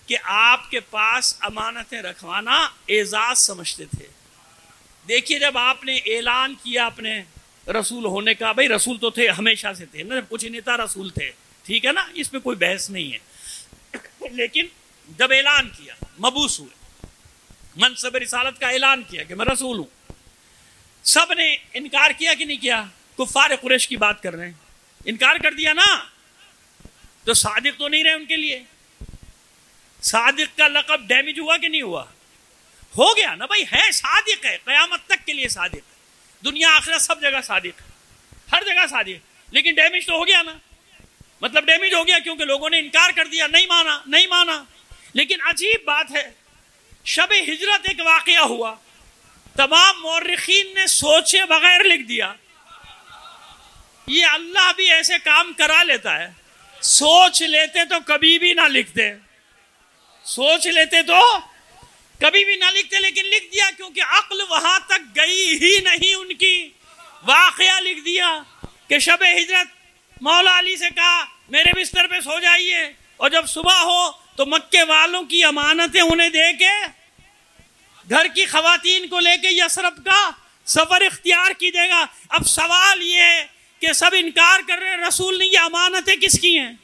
کہ آپ کے پاس امانتیں رکھوانا اعزاز سمجھتے تھے. دیکھیے جب آپ نے اعلان کیا اپنے رسول ہونے کا، بھائی رسول تو تھے ہمیشہ سے تھے نا، کچھ نہیں تھا رسول تھے، ٹھیک ہے نا، اس میں کوئی بحث نہیں ہے. لیکن جب اعلان کیا، مبعوث ہوئے، منصب رسالت کا اعلان کیا کہ میں رسول ہوں، سب نے انکار کیا کہ نہیں کیا؟ کفار قریش کی بات کر رہے ہیں، انکار کر دیا نا. تو صادق تو نہیں رہے ان کے لیے. صادق کا لقب ڈیمیج ہوا کہ نہیں ہوا؟ ہو گیا نا بھائی، ہے صادق ہے، قیامت تک کے لیے صادق ہے، دنیا آخرت سب جگہ صادق ہے، ہر جگہ صادق. لیکن ڈیمیج تو ہو گیا نا، مطلب ڈیمیج ہو گیا کیونکہ لوگوں نے انکار کر دیا، نہیں مانا نہیں مانا. لیکن عجیب بات ہے، شب ہجرت ایک واقعہ ہوا، تمام مورخین نے سوچے بغیر لکھ دیا. یہ اللہ بھی ایسے کام کرا لیتا ہے، سوچ لیتے تو کبھی بھی نہ لکھتے، سوچ لیتے تو کبھی بھی نہ لکھتے، لیکن لکھ دیا کیونکہ عقل وہاں تک گئی ہی نہیں ان کی. واقعہ لکھ دیا کہ شب ہجرت مولا علی سے کہا میرے بستر پہ سو جائیے، اور جب صبح ہو تو مکے والوں کی امانتیں انہیں دے کے گھر کی خواتین کو لے کے یثرب کا سفر اختیار کیجیے گا. اب سوال یہ ہے کہ سب انکار کر رہے ہیں، رسول نہیں، یہ امانتیں کس کی ہیں؟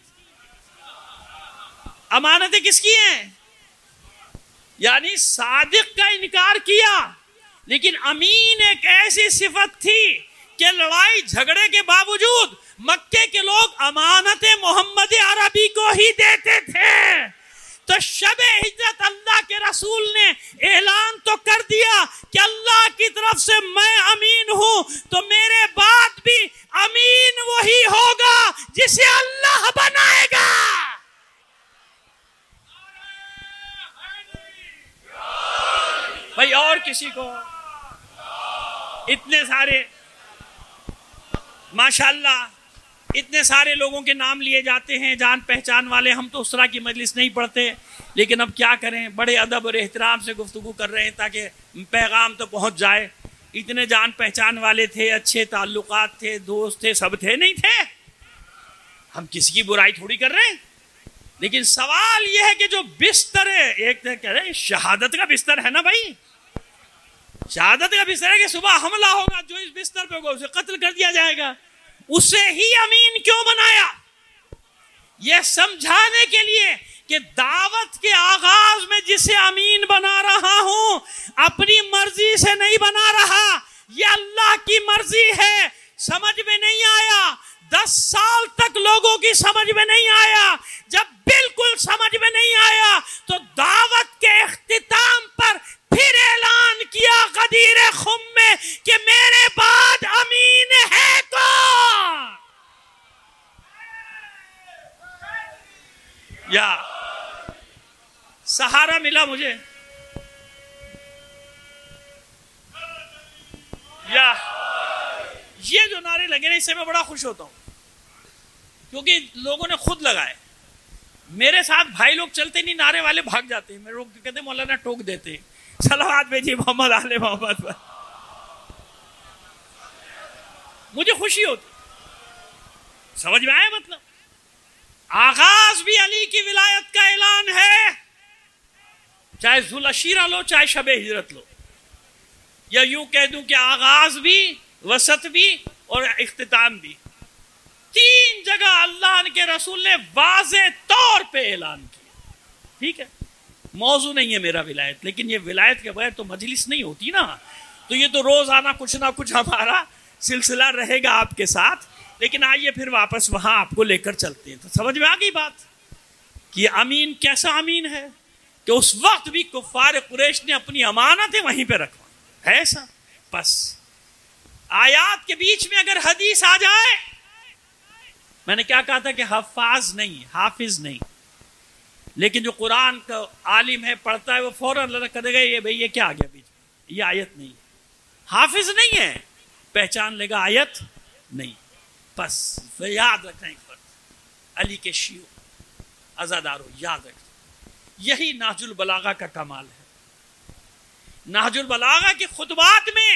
امانتیں کس کی ہیں؟ یعنی صادق کا انکار کیا، لیکن امین ایک ایسی صفت تھی کہ لڑائی جھگڑے کے باوجود مکے کے لوگ امانت محمد عربی کو ہی دیتے تھے. تو شب ہجرت اللہ کے رسول نے اعلان تو کر دیا کہ اللہ کی طرف سے میں امین ہوں، تو میرے بعد بھی امین وہی ہوگا جسے اللہ بنائے گا. بھائی اور کسی کو اتنے سارے ماشاءاللہ اتنے سارے لوگوں کے نام لیے جاتے ہیں جان پہچان والے. ہم تو اس طرح کی مجلس نہیں پڑھتے، لیکن اب کیا کریں، بڑے ادب اور احترام سے گفتگو کر رہے ہیں تاکہ پیغام تو پہنچ جائے. اتنے جان پہچان والے تھے، اچھے تعلقات تھے، دوست تھے، سب تھے نہیں تھے. ہم کسی کی برائی تھوڑی کر رہے ہیں، لیکن سوال یہ ہے کہ جو بستر ہے، ایک کہہ رہے ہیں شہادت کا بستر ہے نا بھائی، شہادت کا بستر ہے کہ صبح حملہ ہوگا، جو اس بستر پہ ہوگا اسے قتل کر دیا جائے گا. اسے ہی امین کیوں بنایا؟ یہ سمجھانے کے لیے کہ دعوت کے آغاز میں جسے امین بنا رہا ہوں اپنی مرضی سے نہیں بنا رہا، یہ اللہ کی مرضی ہے. سمجھ میں نہیں آیا، دس سال تک لوگوں کی سمجھ میں نہیں آیا. جب بالکل سمجھ میں نہیں آیا تو دعوت کے اختتام پر پھر اعلان کیا غدیر خم میں کہ میرے بعد امین ہے کون؟ یا سہارا ملا مجھے، یا یہ جو نعرے لگے نا اس سے میں بڑا خوش ہوتا ہوں، کیونکہ لوگوں نے خود لگائے. میرے ساتھ بھائی لوگ چلتے نہیں، نعرے والے بھاگ جاتے ہیں، میرے لوگ کہتے ہیں مولانا ٹوک دیتے ہیں، صلوات بھیجیے محمد آل محمد پر. مجھے خوشی ہوتی، سمجھ میں آئے مطلب. آغاز بھی علی کی ولایت کا اعلان ہے، چاہے ذوالعشیرہ لو چاہے شب ہجرت لو، یا یوں کہہ دوں کہ آغاز بھی، وسط بھی اور اختتام بھی. تین جگہ اللہ کے رسول نے واضح طور پہ اعلان کیا. ٹھیک ہے، موضوع نہیں ہے میرا ولایت، لیکن یہ ولایت کے بغیر تو مجلس نہیں ہوتی نا. تو یہ تو روزانہ کچھ نہ کچھ ہمارا سلسلہ رہے گا آپ کے ساتھ. لیکن آئیے پھر واپس وہاں آپ کو لے کر چلتے ہیں. تو سمجھ میں آ گئی بات کہ امین کیسا امین ہے کہ اس وقت بھی کفار قریش نے اپنی امانتیں وہیں پہ رکھوا ہے ایسا. بس آیات کے بیچ میں اگر حدیث آ جائے، میں نے کیا کہا تھا کہ حفاظ نہیں، حافظ نہیں، لیکن جو قرآن کا عالم ہے پڑھتا ہے وہ فوراً اللہ کرے گا یہ بھئی یہ کیا آ گیا بیچ میں، یہ آیت نہیں ہے. حافظ نہیں ہے، پہچان لے گا آیت نہیں. بس یاد رکھنا ایک بات، علی کے شیعوں عزاداروں یاد رکھنا، یہی نہج البلاغہ کا کمال ہے. نہج البلاغہ کے خطبات میں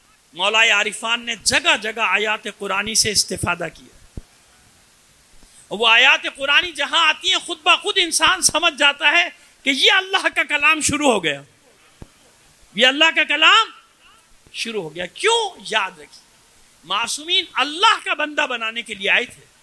مولا عارفان نے جگہ جگہ آیات قرآنی سے استفادہ کیا، وہ آیات قرآنی جہاں آتی ہیں خود بخود انسان سمجھ جاتا ہے کہ یہ اللہ کا کلام شروع ہو گیا، یہ اللہ کا کلام شروع ہو گیا. کیوں؟ یاد رکھیے معصومین اللہ کا بندہ بنانے کے لیے آئے تھے.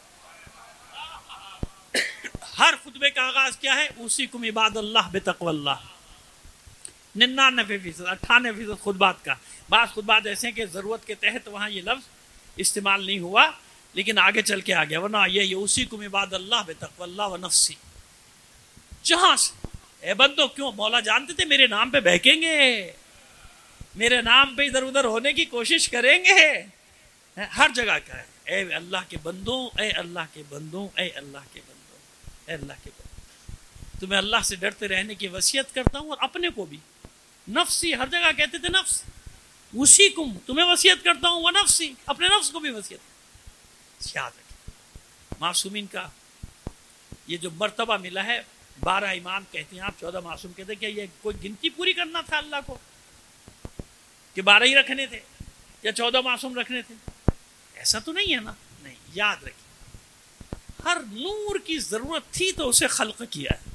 ہر خطبے کا آغاز کیا ہے؟ اوصیکم عباد اللہ بتقوی اللہ. ننانوے فیصد اٹھانوے فیصد خطبات کا. بعض خطبات ایسے ہیں کہ ضرورت کے تحت وہاں یہ لفظ استعمال نہیں ہوا لیکن آگے چل کے آ گیا، ورنہ یہ اوصیکم عباد اللہ بتقوی اللہ و نفسی. جہاں سے اے بندو، کیوں مولا جانتے تھے میرے نام پہ بہکیں گے، میرے نام پہ ادھر ادھر ہونے کی کوشش کریں گے. ہر جگہ کا ہے اے اللہ کے بندوں، اے اللہ کے بندوں، اے اللہ کے بندوں، اے اللہ کے بندوں. تمہیں اللہ سے ڈرتے رہنے کی وصیت کرتا ہوں، اور اپنے کو بھی. نفسی ہر جگہ کہتے تھے، نفس اسی کم تمہیں وصیت کرتا ہوں، وہ نفسی اپنے نفس کو بھی وصیت. یاد رکھیں معصومین کا یہ جو مرتبہ ملا ہے، بارہ امام کہتے ہیں، آپ چودہ معصوم کہتے ہیں. کہ یہ کوئی گنتی پوری کرنا تھا اللہ کو کہ بارہ ہی رکھنے تھے یا چودہ معصوم رکھنے تھے؟ ایسا تو نہیں ہے نا. نہیں، یاد رکھیں ہر نور کی ضرورت تھی تو اسے خلق کیا ہے،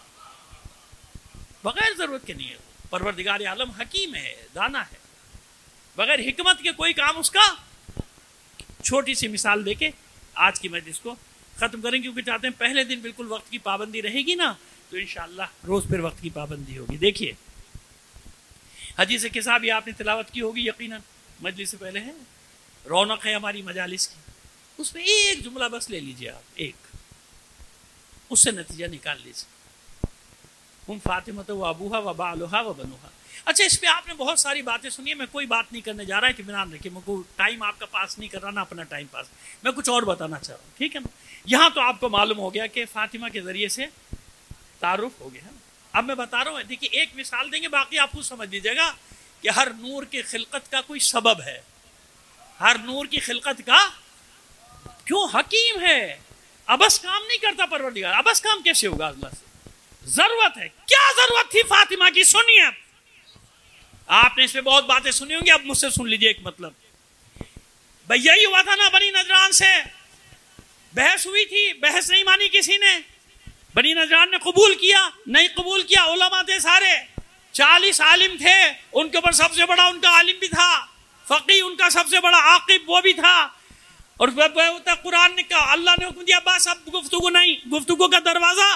بغیر ضرورت کے نہیں ہے. پروردگار عالم حکیم ہے، دانا ہے، بغیر حکمت کے کوئی کام اس کا. چھوٹی سی مثال دے کے آج کی مجلس کو ختم کریں، کیونکہ چاہتے ہیں پہلے دن بالکل وقت کی پابندی رہے گی نا تو انشاءاللہ روز پھر وقت کی پابندی ہوگی. دیکھیے حدیث قصہ بھی آپ نے تلاوت کی ہوگی یقیناً، مجلس سے پہلے ہے، رونق ہے ہماری مجالس کی. اس میں ایک جملہ بس لے لیجئے آپ، ایک، اس سے نتیجہ نکال لیجئے. ہم فاطمہ و ابوہا و بالہا و بنوہا. اچھا، اس پہ آپ نے بہت ساری باتیں سنی ہیں، میں کوئی بات نہیں کرنے جا رہا ہے، اطمینان رکھیے، میں کوئی ٹائم آپ کا پاس نہیں کر رہا، نہ اپنا ٹائم پاس. میں کچھ اور بتانا چاہ رہا ہوں، ٹھیک ہے نا. یہاں تو آپ کو معلوم ہو گیا کہ فاطمہ کے ذریعے سے تعارف ہو گیا. اب میں بتا رہا ہوں، دیکھیے ایک مثال دیں گے، باقی آپ خود سمجھ لیجیے گا کہ ہر نور کی خلقت کا کوئی سبب ہے. ہر نور کی خلقت کا کیوں؟ حکیم ہے، ابس کام نہیں کرتا پروردگار. ابس کام کیسے ہوگا اللہ سے؟ ضرورت ہے. کیا ضرورت تھی فاطمہ کی؟ سنیے. اب آپ نے اس پہ بہت باتیں سنی ہوں گی، اب مجھ سے سن لیجیے ایک مطلب. بھئی یہی ہوا تھا نا، بنی نجران سے بحث ہوئی تھی، بحث نہیں مانی کسی نے. بنی نجران نے قبول کیا نہیں قبول کیا، علماء تھے سارے، چالیس عالم تھے، ان کے اوپر سب سے بڑا ان کا عالم بھی تھا، فقی ان کا سب سے بڑا عاقب وہ بھی تھا. اور قرآن نے کہا، اللہ نے حکم دیا بس اب گفتگو نہیں. گفتگو کا دروازہ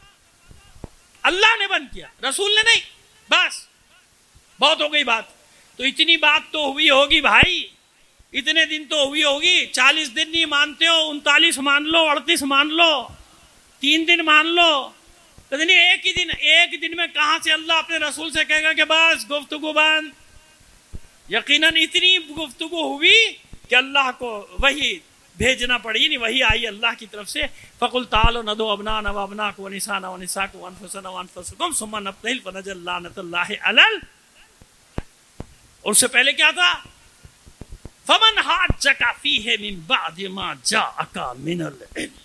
اللہ نے بند کیا، رسول نے نہیں. بس بہت ہو گئی بات. تو اتنی بات تو ہوئی ہوگی بھائی، اتنے دن تو ہوئی ہوگی. چالیس دن نہیں مانتے ہو، انتالیس مان لو، اڑتیس مان لو، تین دن مان لو، نہیں ایک ہی دن. ایک دن میں کہاں سے اللہ اپنے رسول سے کہے گا کہ بس گفتگو بند؟ یقیناً اتنی گفتگو ہوئی کہ اللہ کو وہی بھیجنا پڑی. نہیں وہی آئی اللہ کی طرف سے. فَقُلْ تَعَالَوْا نَدْعُوا أَبْنَاءَنَا وَأَبْنَاءَكُمْ وَنِسَاءَنَا وَنِسَاءَكُمْ وَأَنفُسَنَا وَأَنفُسَكُمْ ثُمَّ نَبْتَهِلْ فَنَجْعَلْ لَعْنَةَ اللَّهِ عَلَى. اور اس سے پہلے کیا تھا؟ فَمَنْ حَاجَّكَ فِيهِ مِنْ بَعْدِ مَا جَاءَكَ مِنَ الْعِلْمِ.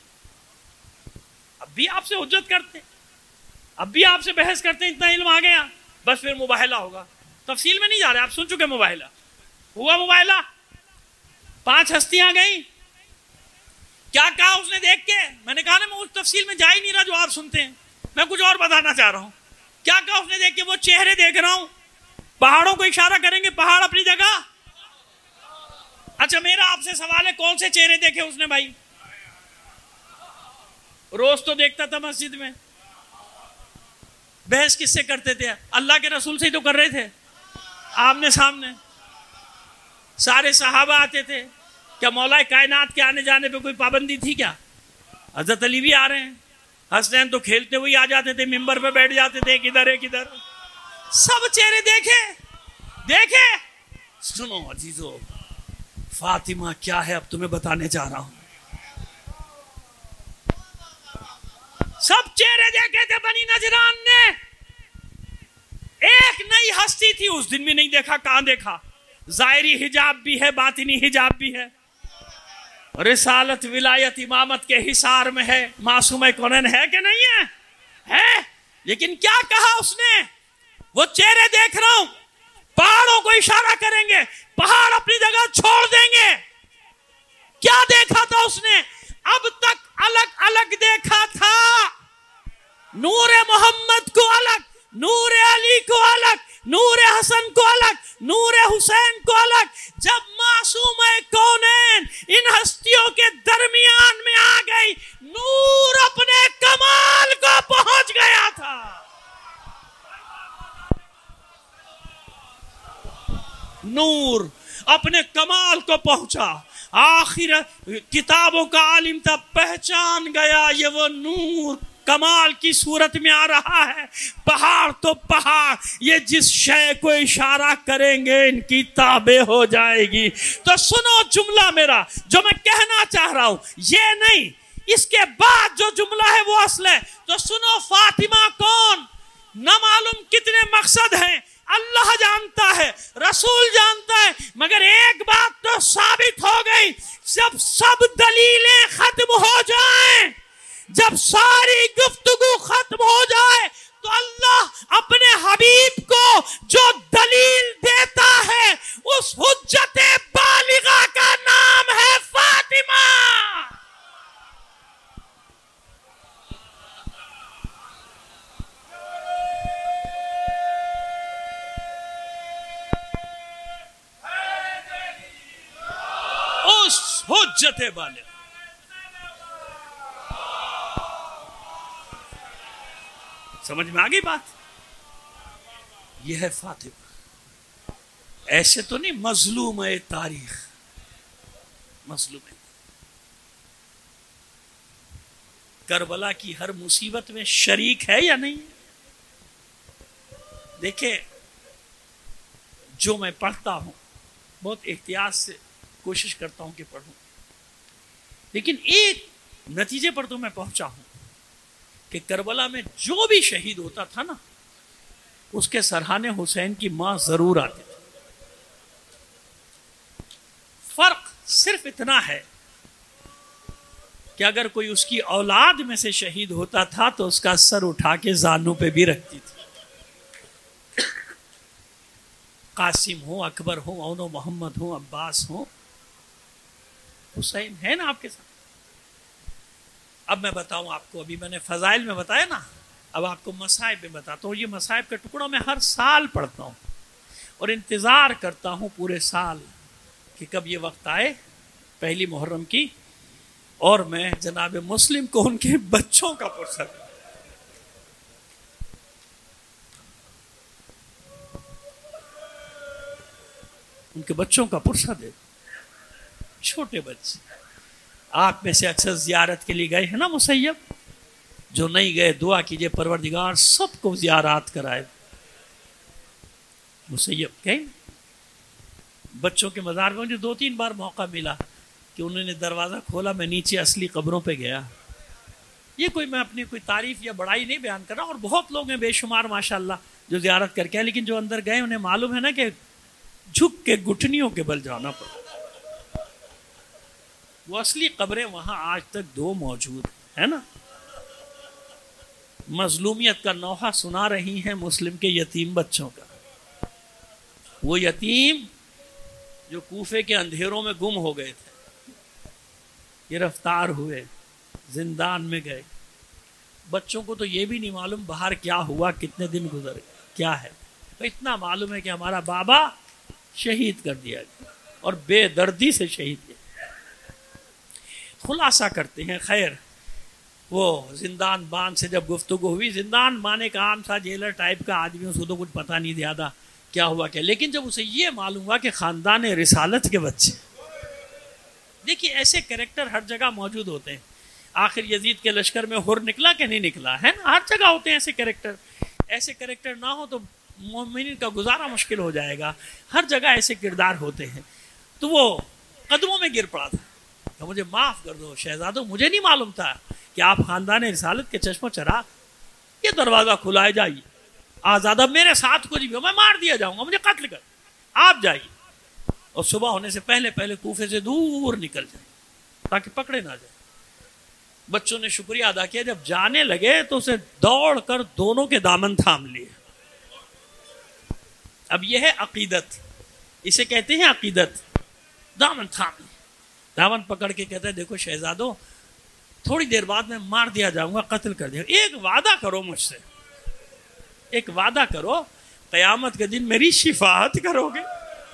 اب بھی آپ سے حجت کرتے، اب بھی آپ سے بحث کرتے، اتنا علم آ گیا بس پھر مباہلہ ہوگا. تفصیل میں نہیں جا رہے، آپ سن چکے مباہلہ. ہوا مباہلہ، پانچ ہستیاں گئیں. کیا کہا اس نے دیکھ کے؟ میں نے کہا نا میں اس تفصیل میں جا ہی نہیں رہا جو آپ سنتے ہیں، میں کچھ اور بتانا چاہ رہا ہوں. کیا کہا اس نے دیکھ کے؟ وہ چہرے دیکھ رہا ہوں. پہاڑوں کو اشارہ کریں گے، پہاڑ اپنی جگہ. اچھا میرا آپ سے سوال ہے، کون سے چہرے دیکھے اس نے بھائی؟ روز تو دیکھتا تھا مسجد میں. بحث کس سے کرتے تھے؟ اللہ کے رسول سے ہی تو کر رہے تھے، آمنے سامنے. سارے صحابہ آتے تھے. کیا مولا کائنات کے آنے جانے پہ کوئی پابندی تھی کیا؟ حضرت علی بھی آ رہے ہیں، حسنین تو کھیلتے ہوئے آ جاتے تھے، ممبر پہ بیٹھ جاتے تھے، کدھر ہے کدھر. سب چہرے دیکھے دیکھے. سنو عزیزو، فاطمہ کیا ہے اب تمہیں بتانے جا رہا ہوں. سب چہرے دیکھے تھے بنی نجران نے. ایک نئی ہستی تھی، اس دن بھی نہیں دیکھا. کہاں دیکھا؟ ظاہری حجاب بھی ہے، باطنی حجاب بھی ہے. رسالت، ولایت، امامت کے حصار میں ہے. معصومہ کونین ہے کہ نہیں ہے؟ ہے. لیکن کیا کہا اس نے؟ وہ چہرے دیکھ رہا ہوں، پہاڑوں کو اشارہ کریں گے، پہاڑ اپنی جگہ چھوڑ دیں گے. کیا دیکھا تھا اس نے؟ اب تک الگ الگ دیکھا تھا، نور محمد کو الگ، نور علی کو الگ، نور حسن کو الگ، نور حسین کو الگ. جب معصوم کونین ان ہستیوں کے درمیان میں آ گئی، نور اپنے کمال کو پہنچ گیا تھا. نور اپنے کمال کو پہنچا. آخر کتابوں کا عالم تھا، پہچان گیا یہ وہ نور کمال کی صورت میں آ رہا ہے. پہاڑ تو پہاڑ، یہ جس شے کو اشارہ کریں گے ان کی تابع ہو جائے گی. تو سنو جملہ میرا جو میں کہنا چاہ رہا ہوں، یہ نہیں، اس کے بعد جو جملہ ہے وہ اصل ہے. تو سنو، فاطمہ کون؟ نہ معلوم کتنے مقصد ہیں، اللہ جانتا ہے، رسول جانتا ہے، مگر ایک بات تو ثابت ہو گئی، جب سب دلیلیں ختم ہو جائیں، جب ساری گفتگو ختم ہو جائے، تو اللہ اپنے حبیب کو جو دلیل دیتا ہے اس حجت بالغہ کا نام ہے فاطمہ. اس حجت بالغہ. سمجھ میں آگئی بات؟ یہ ہے فاطمہ. ایسے تو نہیں مظلوم ہے تاریخ، مظلوم ہے. کربلا کی ہر مصیبت میں شریک ہے یا نہیں؟ دیکھیں، جو میں پڑھتا ہوں بہت احتیاط سے کوشش کرتا ہوں کہ پڑھوں، لیکن ایک نتیجے پر تو میں پہنچا ہوں کہ کربلا میں جو بھی شہید ہوتا تھا نا، اس کے سرحانے حسین کی ماں ضرور آتی تھی. فرق صرف اتنا ہے کہ اگر کوئی اس کی اولاد میں سے شہید ہوتا تھا تو اس کا سر اٹھا کے زانوں پہ بھی رکھتی تھی. قاسم ہو، اکبر ہو، اون و محمد ہو، عباس ہو، حسین ہے نا آپ کے ساتھ. اب میں بتاؤں آپ کو، ابھی میں نے فضائل میں بتایا نا، اب آپ کو مصائب میں بتاتا ہوں. یہ مصائب کا ٹکڑا میں ہر سال پڑھتا ہوں اور انتظار کرتا ہوں پورے سال کہ کب یہ وقت آئے پہلی محرم کی اور میں جناب مسلم کو ان کے بچوں کا پرسہ دوں. ان کے بچوں کا پرسہ دے. چھوٹے بچے آپ میں سے اکثر زیارت کے لیے گئے ہیں نا مسیب، جو نہیں گئے دعا کیجئے پروردگار سب کو زیارات کرائے. مسیب کہیں بچوں کے مزار میں مجھے دو تین بار موقع ملا کہ انہوں نے دروازہ کھولا، میں نیچے اصلی قبروں پہ گیا. یہ کوئی میں اپنی کوئی تعریف یا بڑائی نہیں بیان کر رہا، اور بہت لوگ ہیں بے شمار ماشاءاللہ جو زیارت کر کے ہیں، لیکن جو اندر گئے انہیں معلوم ہے نا کہ جھک کے گھٹنیوں کے بل جانا پڑا. وہ اصلی قبریں وہاں آج تک دو موجود ہیں نا. مظلومیت کا نوحہ سنا رہی ہیں مسلم کے یتیم بچوں کا. وہ یتیم جو کوفے کے اندھیروں میں گم ہو گئے تھے، گرفتار ہوئے، زندان میں گئے. بچوں کو تو یہ بھی نہیں معلوم باہر کیا ہوا، کتنے دن گزر گئے، کیا ہے. تو اتنا معلوم ہے کہ ہمارا بابا شہید کر دیا گیا اور بے دردی سے شہید کیا. خلاصہ کرتے ہیں. خیر، وہ زندان بان سے جب گفتگو ہوئی، زندان بانے کا عام سا جیلر ٹائپ کا آدمی، اس کو تو کچھ پتہ نہیں زیادہ کیا ہوا کیا، لیکن جب اسے یہ معلوم ہوا کہ خاندان رسالت کے بچے، دیکھیے ایسے کریکٹر ہر جگہ موجود ہوتے ہیں. آخر یزید کے لشکر میں حر نکلا کہ نہیں نکلا ہے نا، ہر جگہ ہوتے ہیں ایسے کریکٹر. ایسے کریکٹر نہ ہو تو مومنین کا گزارا مشکل ہو جائے گا. ہر جگہ ایسے کردار ہوتے ہیں. تو وہ قدموں میں گر پڑا تھا کہ مجھے معاف کر دو شہزادو، مجھے نہیں معلوم تھا کہ آپ خاندان رسالت کے چشم و چراغ، یہ دروازہ کھلائے جائیے، آزادہ میرے ساتھ کچھ بھی ہو میں مار دیا جاؤں گا، مجھے قتل کر، آپ جائیے اور صبح ہونے سے پہلے پہلے کوفے سے دور نکل جائیں تاکہ پکڑے نہ جائیں. بچوں نے شکریہ ادا کیا. جب جانے لگے تو اسے دوڑ کر دونوں کے دامن تھام لیے. اب یہ ہے عقیدت، اسے کہتے ہیں عقیدت. دامن تھام لیے، دامن پکڑ کے کہتے ہیں دیکھو شہزادو، تھوڑی دیر بعد میں مار دیا جاؤں گا، قتل کر دیا. ایک وعدہ کرو مجھ سے، ایک وعدہ کرو قیامت کے دن میری شفاعت کرو گے.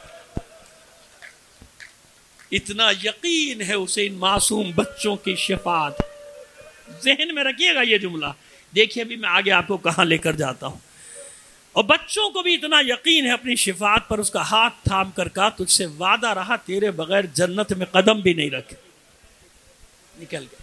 اتنا یقین ہے اسے ان معصوم بچوں کی شفاعت. ذہن میں رکھیے گا یہ جملہ. دیکھیے ابھی میں آگے آپ کو کہاں لے کر جاتا ہوں. اور بچوں کو بھی اتنا یقین ہے اپنی شفاعت پر. اس کا ہاتھ تھام کر کہا تجھ سے وعدہ رہا تیرے بغیر جنت میں قدم بھی نہیں رکھے. نکل گیا.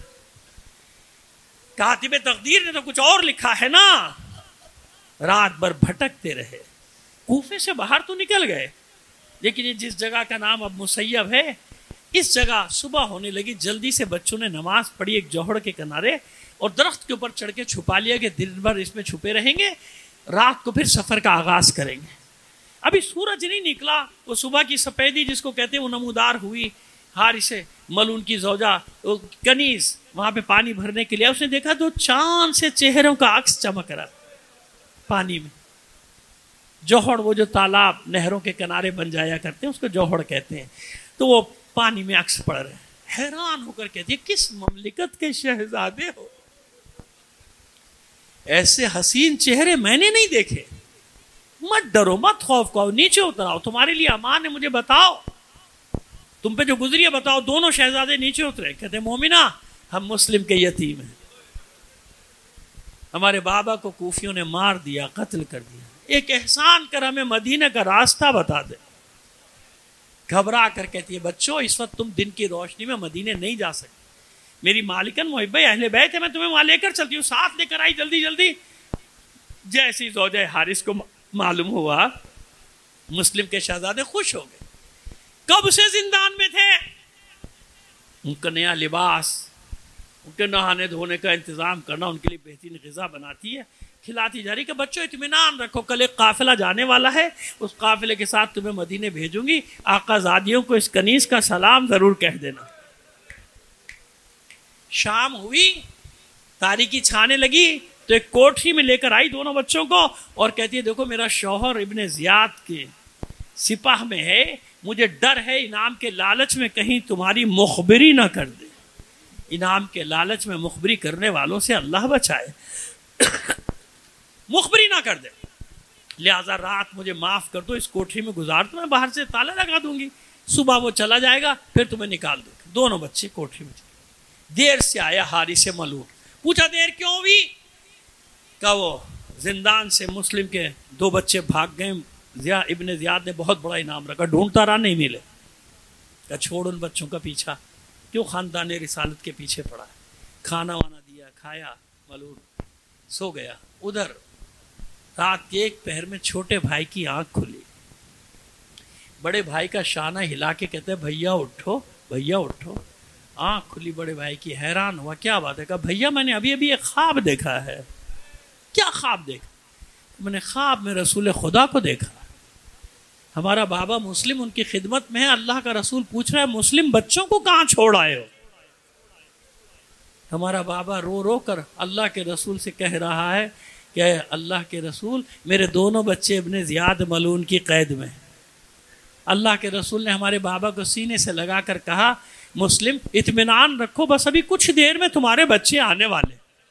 کاتب تقدیر نے تو کچھ اور لکھا ہے نا. رات بھر بھٹکتے رہے، کوفے سے باہر تو نکل گئے، لیکن یہ جس جگہ کا نام اب مسیب ہے، اس جگہ صبح ہونے لگی. جلدی سے بچوں نے نماز پڑھی ایک جوہڑ کے کنارے، اور درخت کے اوپر چڑھ کے چھپا لیا کہ دن بھر اس میں چھپے رہیں گے، رات کو پھر سفر کا آغاز کریں گے. ابھی سورج نہیں نکلا، وہ صبح کی سفیدی جس کو کہتے ہیں وہ نمودار ہوئی. حارث ملعون کی زوجہ کنیز وہاں پہ پانی بھرنے کے لیے، اس نے دیکھا تو چاند سے چہروں کا عکس چمک رہا پانی میں. جوہڑ وہ جو تالاب نہروں کے کنارے بن جایا کرتے ہیں اس کو جوہڑ کہتے ہیں. تو وہ پانی میں عکس پڑ رہے ہیں. حیران ہو کر کہتے ہیں کس مملکت کے شہزادے ہو، ایسے حسین چہرے میں نے نہیں دیکھے. مت ڈرو، مت خوف کھاؤ، نیچے اتر آؤ، تمہارے لیے امان ہے. مجھے بتاؤ تم پہ جو گزری ہے بتاؤ. دونوں شہزادے نیچے اترے. کہتے ہیں مومنہ ہم مسلم کے یتیم ہیں، ہمارے بابا کو کوفیوں نے مار دیا، قتل کر دیا. ایک احسان کر ہمیں مدینہ کا راستہ بتا دے. گھبرا کر کہتی ہے بچوں اس وقت تم دن کی روشنی میں مدینے نہیں جا سکتے. میری مالکن محبہ اہل بیت ہے، میں تمہیں وہاں لے کر چلتی ہوں. ساتھ لے کر آئی جلدی جلدی. جیسی زوجہ حارث کو معلوم ہوا مسلم کے شہزادے خوش ہو گئے. کب سے زندان میں تھے، ان کا نیا لباس، ان کے نہانے دھونے کا انتظام کرنا، ان کے لیے بہترین غذا بناتی ہے، کھلاتی جا رہی کہ بچوں اطمینان رکھو، کل ایک قافلہ جانے والا ہے، اس قافلے کے ساتھ تمہیں مدینے بھیجوں گی. آقا زادیوں کو اس کنیز کا سلام ضرور کہہ دینا. شام ہوئی، تاریکی چھانے لگی تو ایک کوٹھی میں لے کر آئی دونوں بچوں کو اور کہتی ہے دیکھو میرا شوہر ابن زیاد کے سپاہ میں ہے، مجھے ڈر ہے انعام کے لالچ میں کہیں تمہاری مخبری نہ کر دے. انعام کے لالچ میں مخبری کرنے والوں سے اللہ بچائے. مخبری نہ کر دے، لہذا رات مجھے معاف کر دو، اس کوٹھی میں گزار دو، میں باہر سے تالا لگا دوں گی، صبح وہ چلا جائے گا پھر تمہیں نکال دوں گی. دونوں بچے کوٹھی میں چلے. دیر سے آیا حارث ملعون. پوچھا دیر کیوں ہوئی؟ کہ وہ زندان سے مسلم کے دو بچے بھاگ گئے. زیاد ابن زیاد نے بہت بڑا انعام رکھا، ڈھونڈتا رہا نہیں ملے. کہ چھوڑ ان بچوں کا پیچھا، کیوں خاندان رسالت کے پیچھے پڑا ہے. کھانا وانا دیا، کھایا، ملعون سو گیا. ادھر رات کے ایک پہر میں چھوٹے بھائی کی آنکھ کھلی. بڑے بھائی کا شانہ ہلا کے کہتے ہیں بھیا اٹھو، بھیا اٹھو. آنکھ کھلی بڑے بھائی کی. حیران ہوا کیا بات ہے؟ کہا بھیا میں نے ابھی ابھی ایک خواب دیکھا ہے. کیا خواب دیکھا؟ میں نے خواب میں رسول خدا کو دیکھا. ہمارا بابا مسلم ان کی خدمت میں ہے. اللہ کا رسول پوچھ رہا ہے مسلم بچوں کو کہاں چھوڑ آئے ہو؟ ہمارا بابا رو رو کر اللہ کے رسول سے کہہ رہا ہے کہ اللہ کے رسول میرے دونوں بچے ابن زیاد ملعون کی قید میں. اللہ کے رسول نے ہمارے بابا کو سینے سے لگا کر کہا مسلم اطمینان رکھو، بس ابھی کچھ دیر میں تمہارے بچے آنے والے.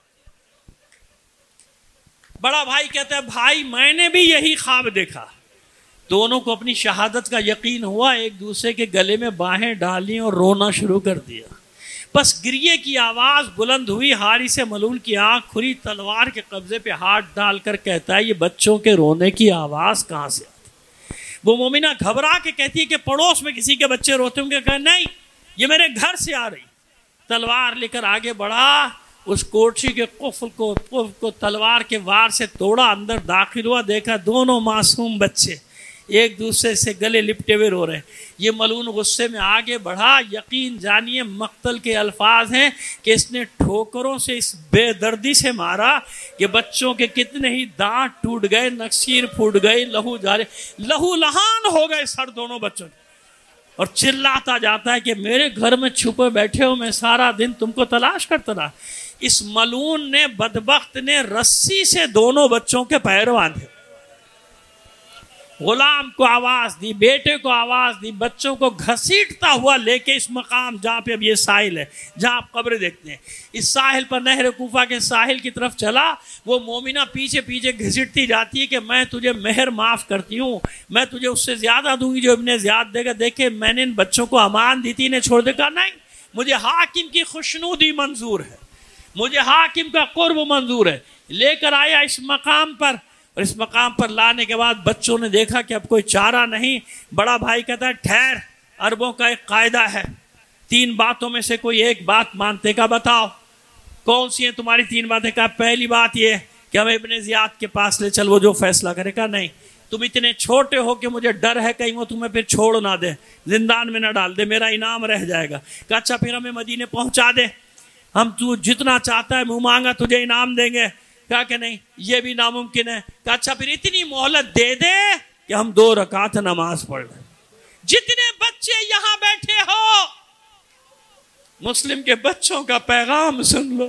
بڑا بھائی کہتا ہے بھائی میں نے بھی یہی خواب دیکھا. دونوں کو اپنی شہادت کا یقین ہوا، ایک دوسرے کے گلے میں باہیں ڈالیں اور رونا شروع کر دیا. بس گریے کی آواز بلند ہوئی. حارث ملعون کی آنکھ کھلی، تلوار کے قبضے پہ ہاتھ ڈال کر کہتا ہے یہ بچوں کے رونے کی آواز کہاں سے آتی؟ وہ مومنہ گھبرا کے کہتی ہے کہ پڑوس میں کسی کے بچے روتے ہوں گے. کہ نہیں یہ میرے گھر سے آ رہی. تلوار لے کر آگے بڑھا، اس کوٹھی کے قفل کو قفل کو تلوار کے وار سے توڑا، اندر داخل ہوا، دیکھا دونوں معصوم بچے ایک دوسرے سے گلے لپٹے ہوئے رو رہے ہیں. یہ ملعون غصے میں آگے بڑھا. یقین جانیے مقتل کے الفاظ ہیں کہ اس نے ٹھوکروں سے اس بے دردی سے مارا کہ بچوں کے کتنے ہی دانت ٹوٹ گئے، نکسیر پھوٹ گئی، لہو جارے لہو لہان ہو گئے سر دونوں بچوں کے. اور چلاتا جاتا ہے کہ میرے گھر میں چھپے بیٹھے ہو، میں سارا دن تم کو تلاش کرتا رہا. اس ملعون نے بدبخت نے رسی سے دونوں بچوں کے پیر باندھے. غلام کو آواز دی، بیٹے کو آواز دی، بچوں کو گھسیٹتا ہوا لے کے اس مقام جہاں پہ اب یہ ساحل ہے، جہاں آپ قبر دیکھتے ہیں، اس ساحل پر نہر کوفہ کے ساحل کی طرف چلا۔ وہ مومنہ پیچھے پیچھے گھسیٹتی جاتی ہے کہ میں تجھے مہر معاف کرتی ہوں، میں تجھے اس سے زیادہ دوں گی جو ابن زیاد دے گا۔ دیکھے میں نے ان بچوں کو امان دی تھی، انہیں چھوڑ دے گا نہیں، مجھے حاکم کی خوشنودی منظور ہے، مجھے حاکم کا قرب منظور ہے۔ لے کر آیا اس مقام پر، اور اس مقام پر لانے کے بعد بچوں نے دیکھا کہ اب کوئی چارہ نہیں۔ بڑا بھائی کہتا ہے ٹھہر، عربوں کا ایک قاعدہ ہے، تین باتوں میں سے کوئی ایک بات مانتے کا بتاؤ، کون سی ہیں تمہاری تین باتیں؟ کہا پہلی بات یہ کہ ہمیں ابن زیاد کے پاس لے چل، وہ جو فیصلہ کرے۔ کہا نہیں، تم اتنے چھوٹے ہو کہ مجھے ڈر ہے کہیں وہ تمہیں پھر چھوڑ نہ دے، زندان میں نہ ڈال دے، میرا انعام رہ جائے گا۔ کہا اچھا پھر ہمیں مدینے پہنچا دے، ہم تو جتنا چاہتا ہے منہ مانگا تجھے انعام دیں گے۔ کہا کہ نہیں یہ بھی ناممکن ہے۔ کہا اچھا پھر اتنی مہلت دے دے کہ ہم دو رکعت نماز پڑھ لیں۔ جتنے بچے یہاں بیٹھے ہو، مسلم کے بچوں کا پیغام سن لو،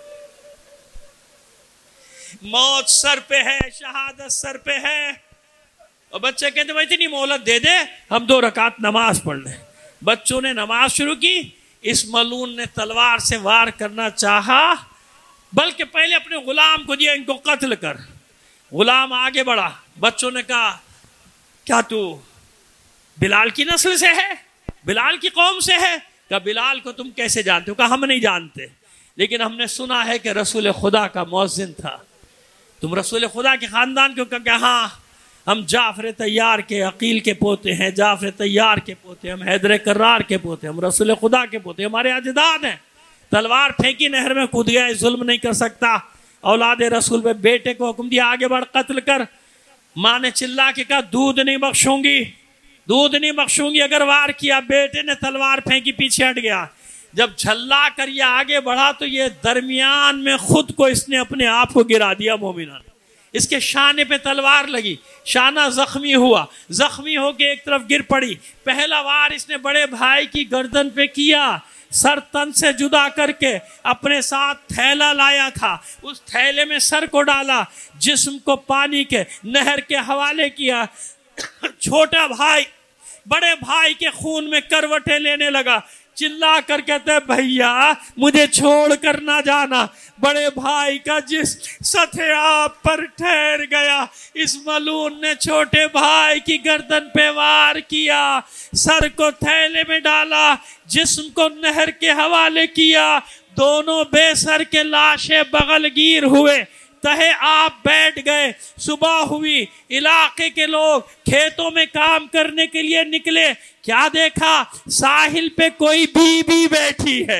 موت سر پہ ہے، شہادت سر پہ ہے، اور بچے کہتے ہیں اتنی مہلت دے دے ہم دو رکعت نماز پڑھ لیں۔ بچوں نے نماز شروع کی، اس ملعون نے تلوار سے وار کرنا چاہا، بلکہ پہلے اپنے غلام کو دیا ان کو قتل کر۔ غلام آگے بڑھا، بچوں نے کہا کیا تو بلال کی نسل سے ہے، بلال کی قوم سے ہے؟ کہا بلال کو تم کیسے جانتے ہو؟ کہا ہم نہیں جانتے، لیکن ہم نے سنا ہے کہ رسول خدا کا مؤذن تھا، تم رسول خدا کے خاندان کیوں؟ کہا ہاں ہم جعفر طیار کے عقیل کے پوتے ہیں، جعفر طیار کے پوتے، ہم حیدر کرار کے پوتے، ہم رسول خدا کے پوتے، ہمارے اجداد ہیں۔ تلوار پھینکی، نہر میں کود گیا، ظلم نہیں کر سکتا۔ اولاد رسول پہ بیٹے کو حکم دیا آگے بڑھ قتل کر۔ ماں نے چلا کے کہا دودھ نہیں بخشوں گی، دودھ نہیں بخشوں گی اگر وار کیا۔ بیٹے نے تلوار پھینکی، پیچھے ہٹ گیا۔ جب جھلا کر یہ آگے بڑھا تو یہ درمیان میں خود کو اس نے اپنے آپ کو گرا دیا۔ مومنہ نے اس کے شانے پہ تلوار لگی، شانہ زخمی ہوا، زخمی ہو کے ایک طرف گر پڑی۔ پہلا وار اس نے بڑے بھائی کی گردن پہ کیا، سر تن سے جدا کر کے اپنے ساتھ تھیلا لایا تھا، اس تھیلے میں سر کو ڈالا، جسم کو پانی کے نہر کے حوالے کیا۔ چھوٹا بھائی بڑے بھائی کے خون میں کروٹیں لینے لگا، چلا کر کہتے ہیں بھیا مجھے چھوڑ کر نہ جانا۔ بڑے بھائی کا جس سطح آپ پر ٹھہر گیا، اس ملعون نے چھوٹے بھائی کی گردن پہ وار کیا، سر کو تھیلے میں ڈالا، جسم کو نہر کے حوالے کیا۔ دونوں بے سر کے لاشیں بغل گیر ہوئے، تہے آپ بیٹھ گئے۔ صبح ہوئی، علاقے کے لوگ کھیتوں میں کام کرنے کے لیے نکلے۔ کیا دیکھا؟ ساحل پہ کوئی بی بی بیٹھی ہے،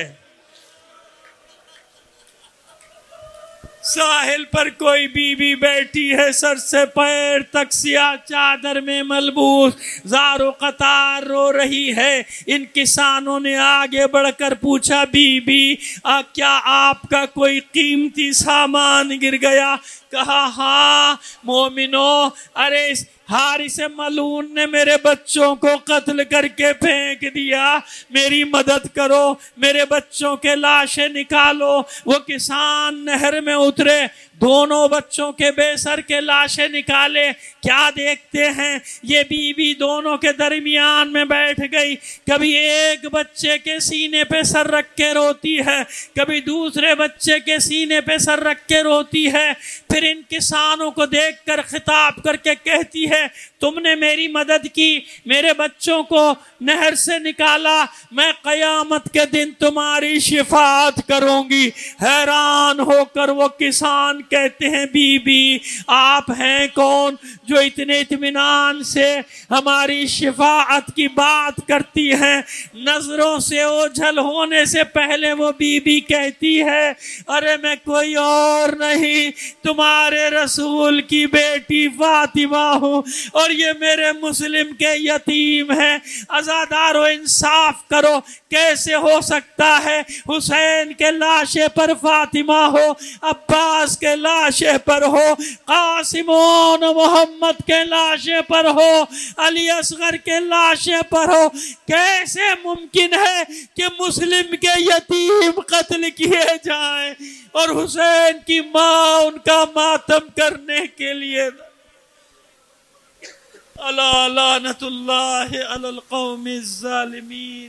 ساحل پر کوئی بی بی بیٹھی ہے، سر سے پیر تک سیاہ چادر میں ملبوس، زار و قطار رو رہی ہے۔ ان کسانوں نے آگے بڑھ کر پوچھا بی بی آ کیا آپ کا کوئی قیمتی سامان گر گیا؟ کہا ہاں مومنو، ارے اس حارث ملعون نے میرے بچوں کو قتل کر کے پھینک دیا، میری مدد کرو، میرے بچوں کے لاشیں نکالو۔ وہ کسان نہر میں اترے، دونوں بچوں کے بے سر کے لاشیں نکالے۔ کیا دیکھتے ہیں؟ یہ بی بی دونوں کے درمیان میں بیٹھ گئی، کبھی ایک بچے کے سینے پہ سر رکھ کے روتی ہے، کبھی دوسرے بچے کے سینے پہ سر رکھ کے روتی ہے۔ پھر ان کسانوں کو دیکھ کر خطاب کر کے کہتی ہے تم نے میری مدد کی، میرے بچوں کو نہر سے نکالا، میں قیامت کے دن تمہاری شفاعت کروں گی۔ حیران ہو کر وہ کسان کہتے ہیں بی بی آپ ہیں کون جو اتنے اطمینان سے ہماری شفاعت کی بات کرتی ہیں؟ نظروں سے اوجھل ہونے سے پہلے وہ بی بی کہتی ہے ارے میں کوئی اور نہیں، تمہارے رسول کی بیٹی فاطمہ ہوں، اور یہ میرے مسلم کے یتیم ہیں۔ عزادارو انصاف کرو، کیسے ہو سکتا ہے حسین کے لاشے پر فاطمہ ہو، عباس کے لاشے پر ہو، قاسم و محمد کے لاشے پر ہو، علی اصغر کے لاشے پر ہو؟ کیسے ممکن ہے کہ مسلم کے یتیم قتل کیے جائیں اور حسین کی ماں ان کا ماتم کرنے کے لیے؟ الا لعنۃ اللہ علی القوم الظالمین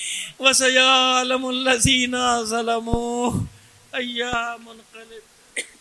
وسيعلم الذين ظلموا أيام منقلب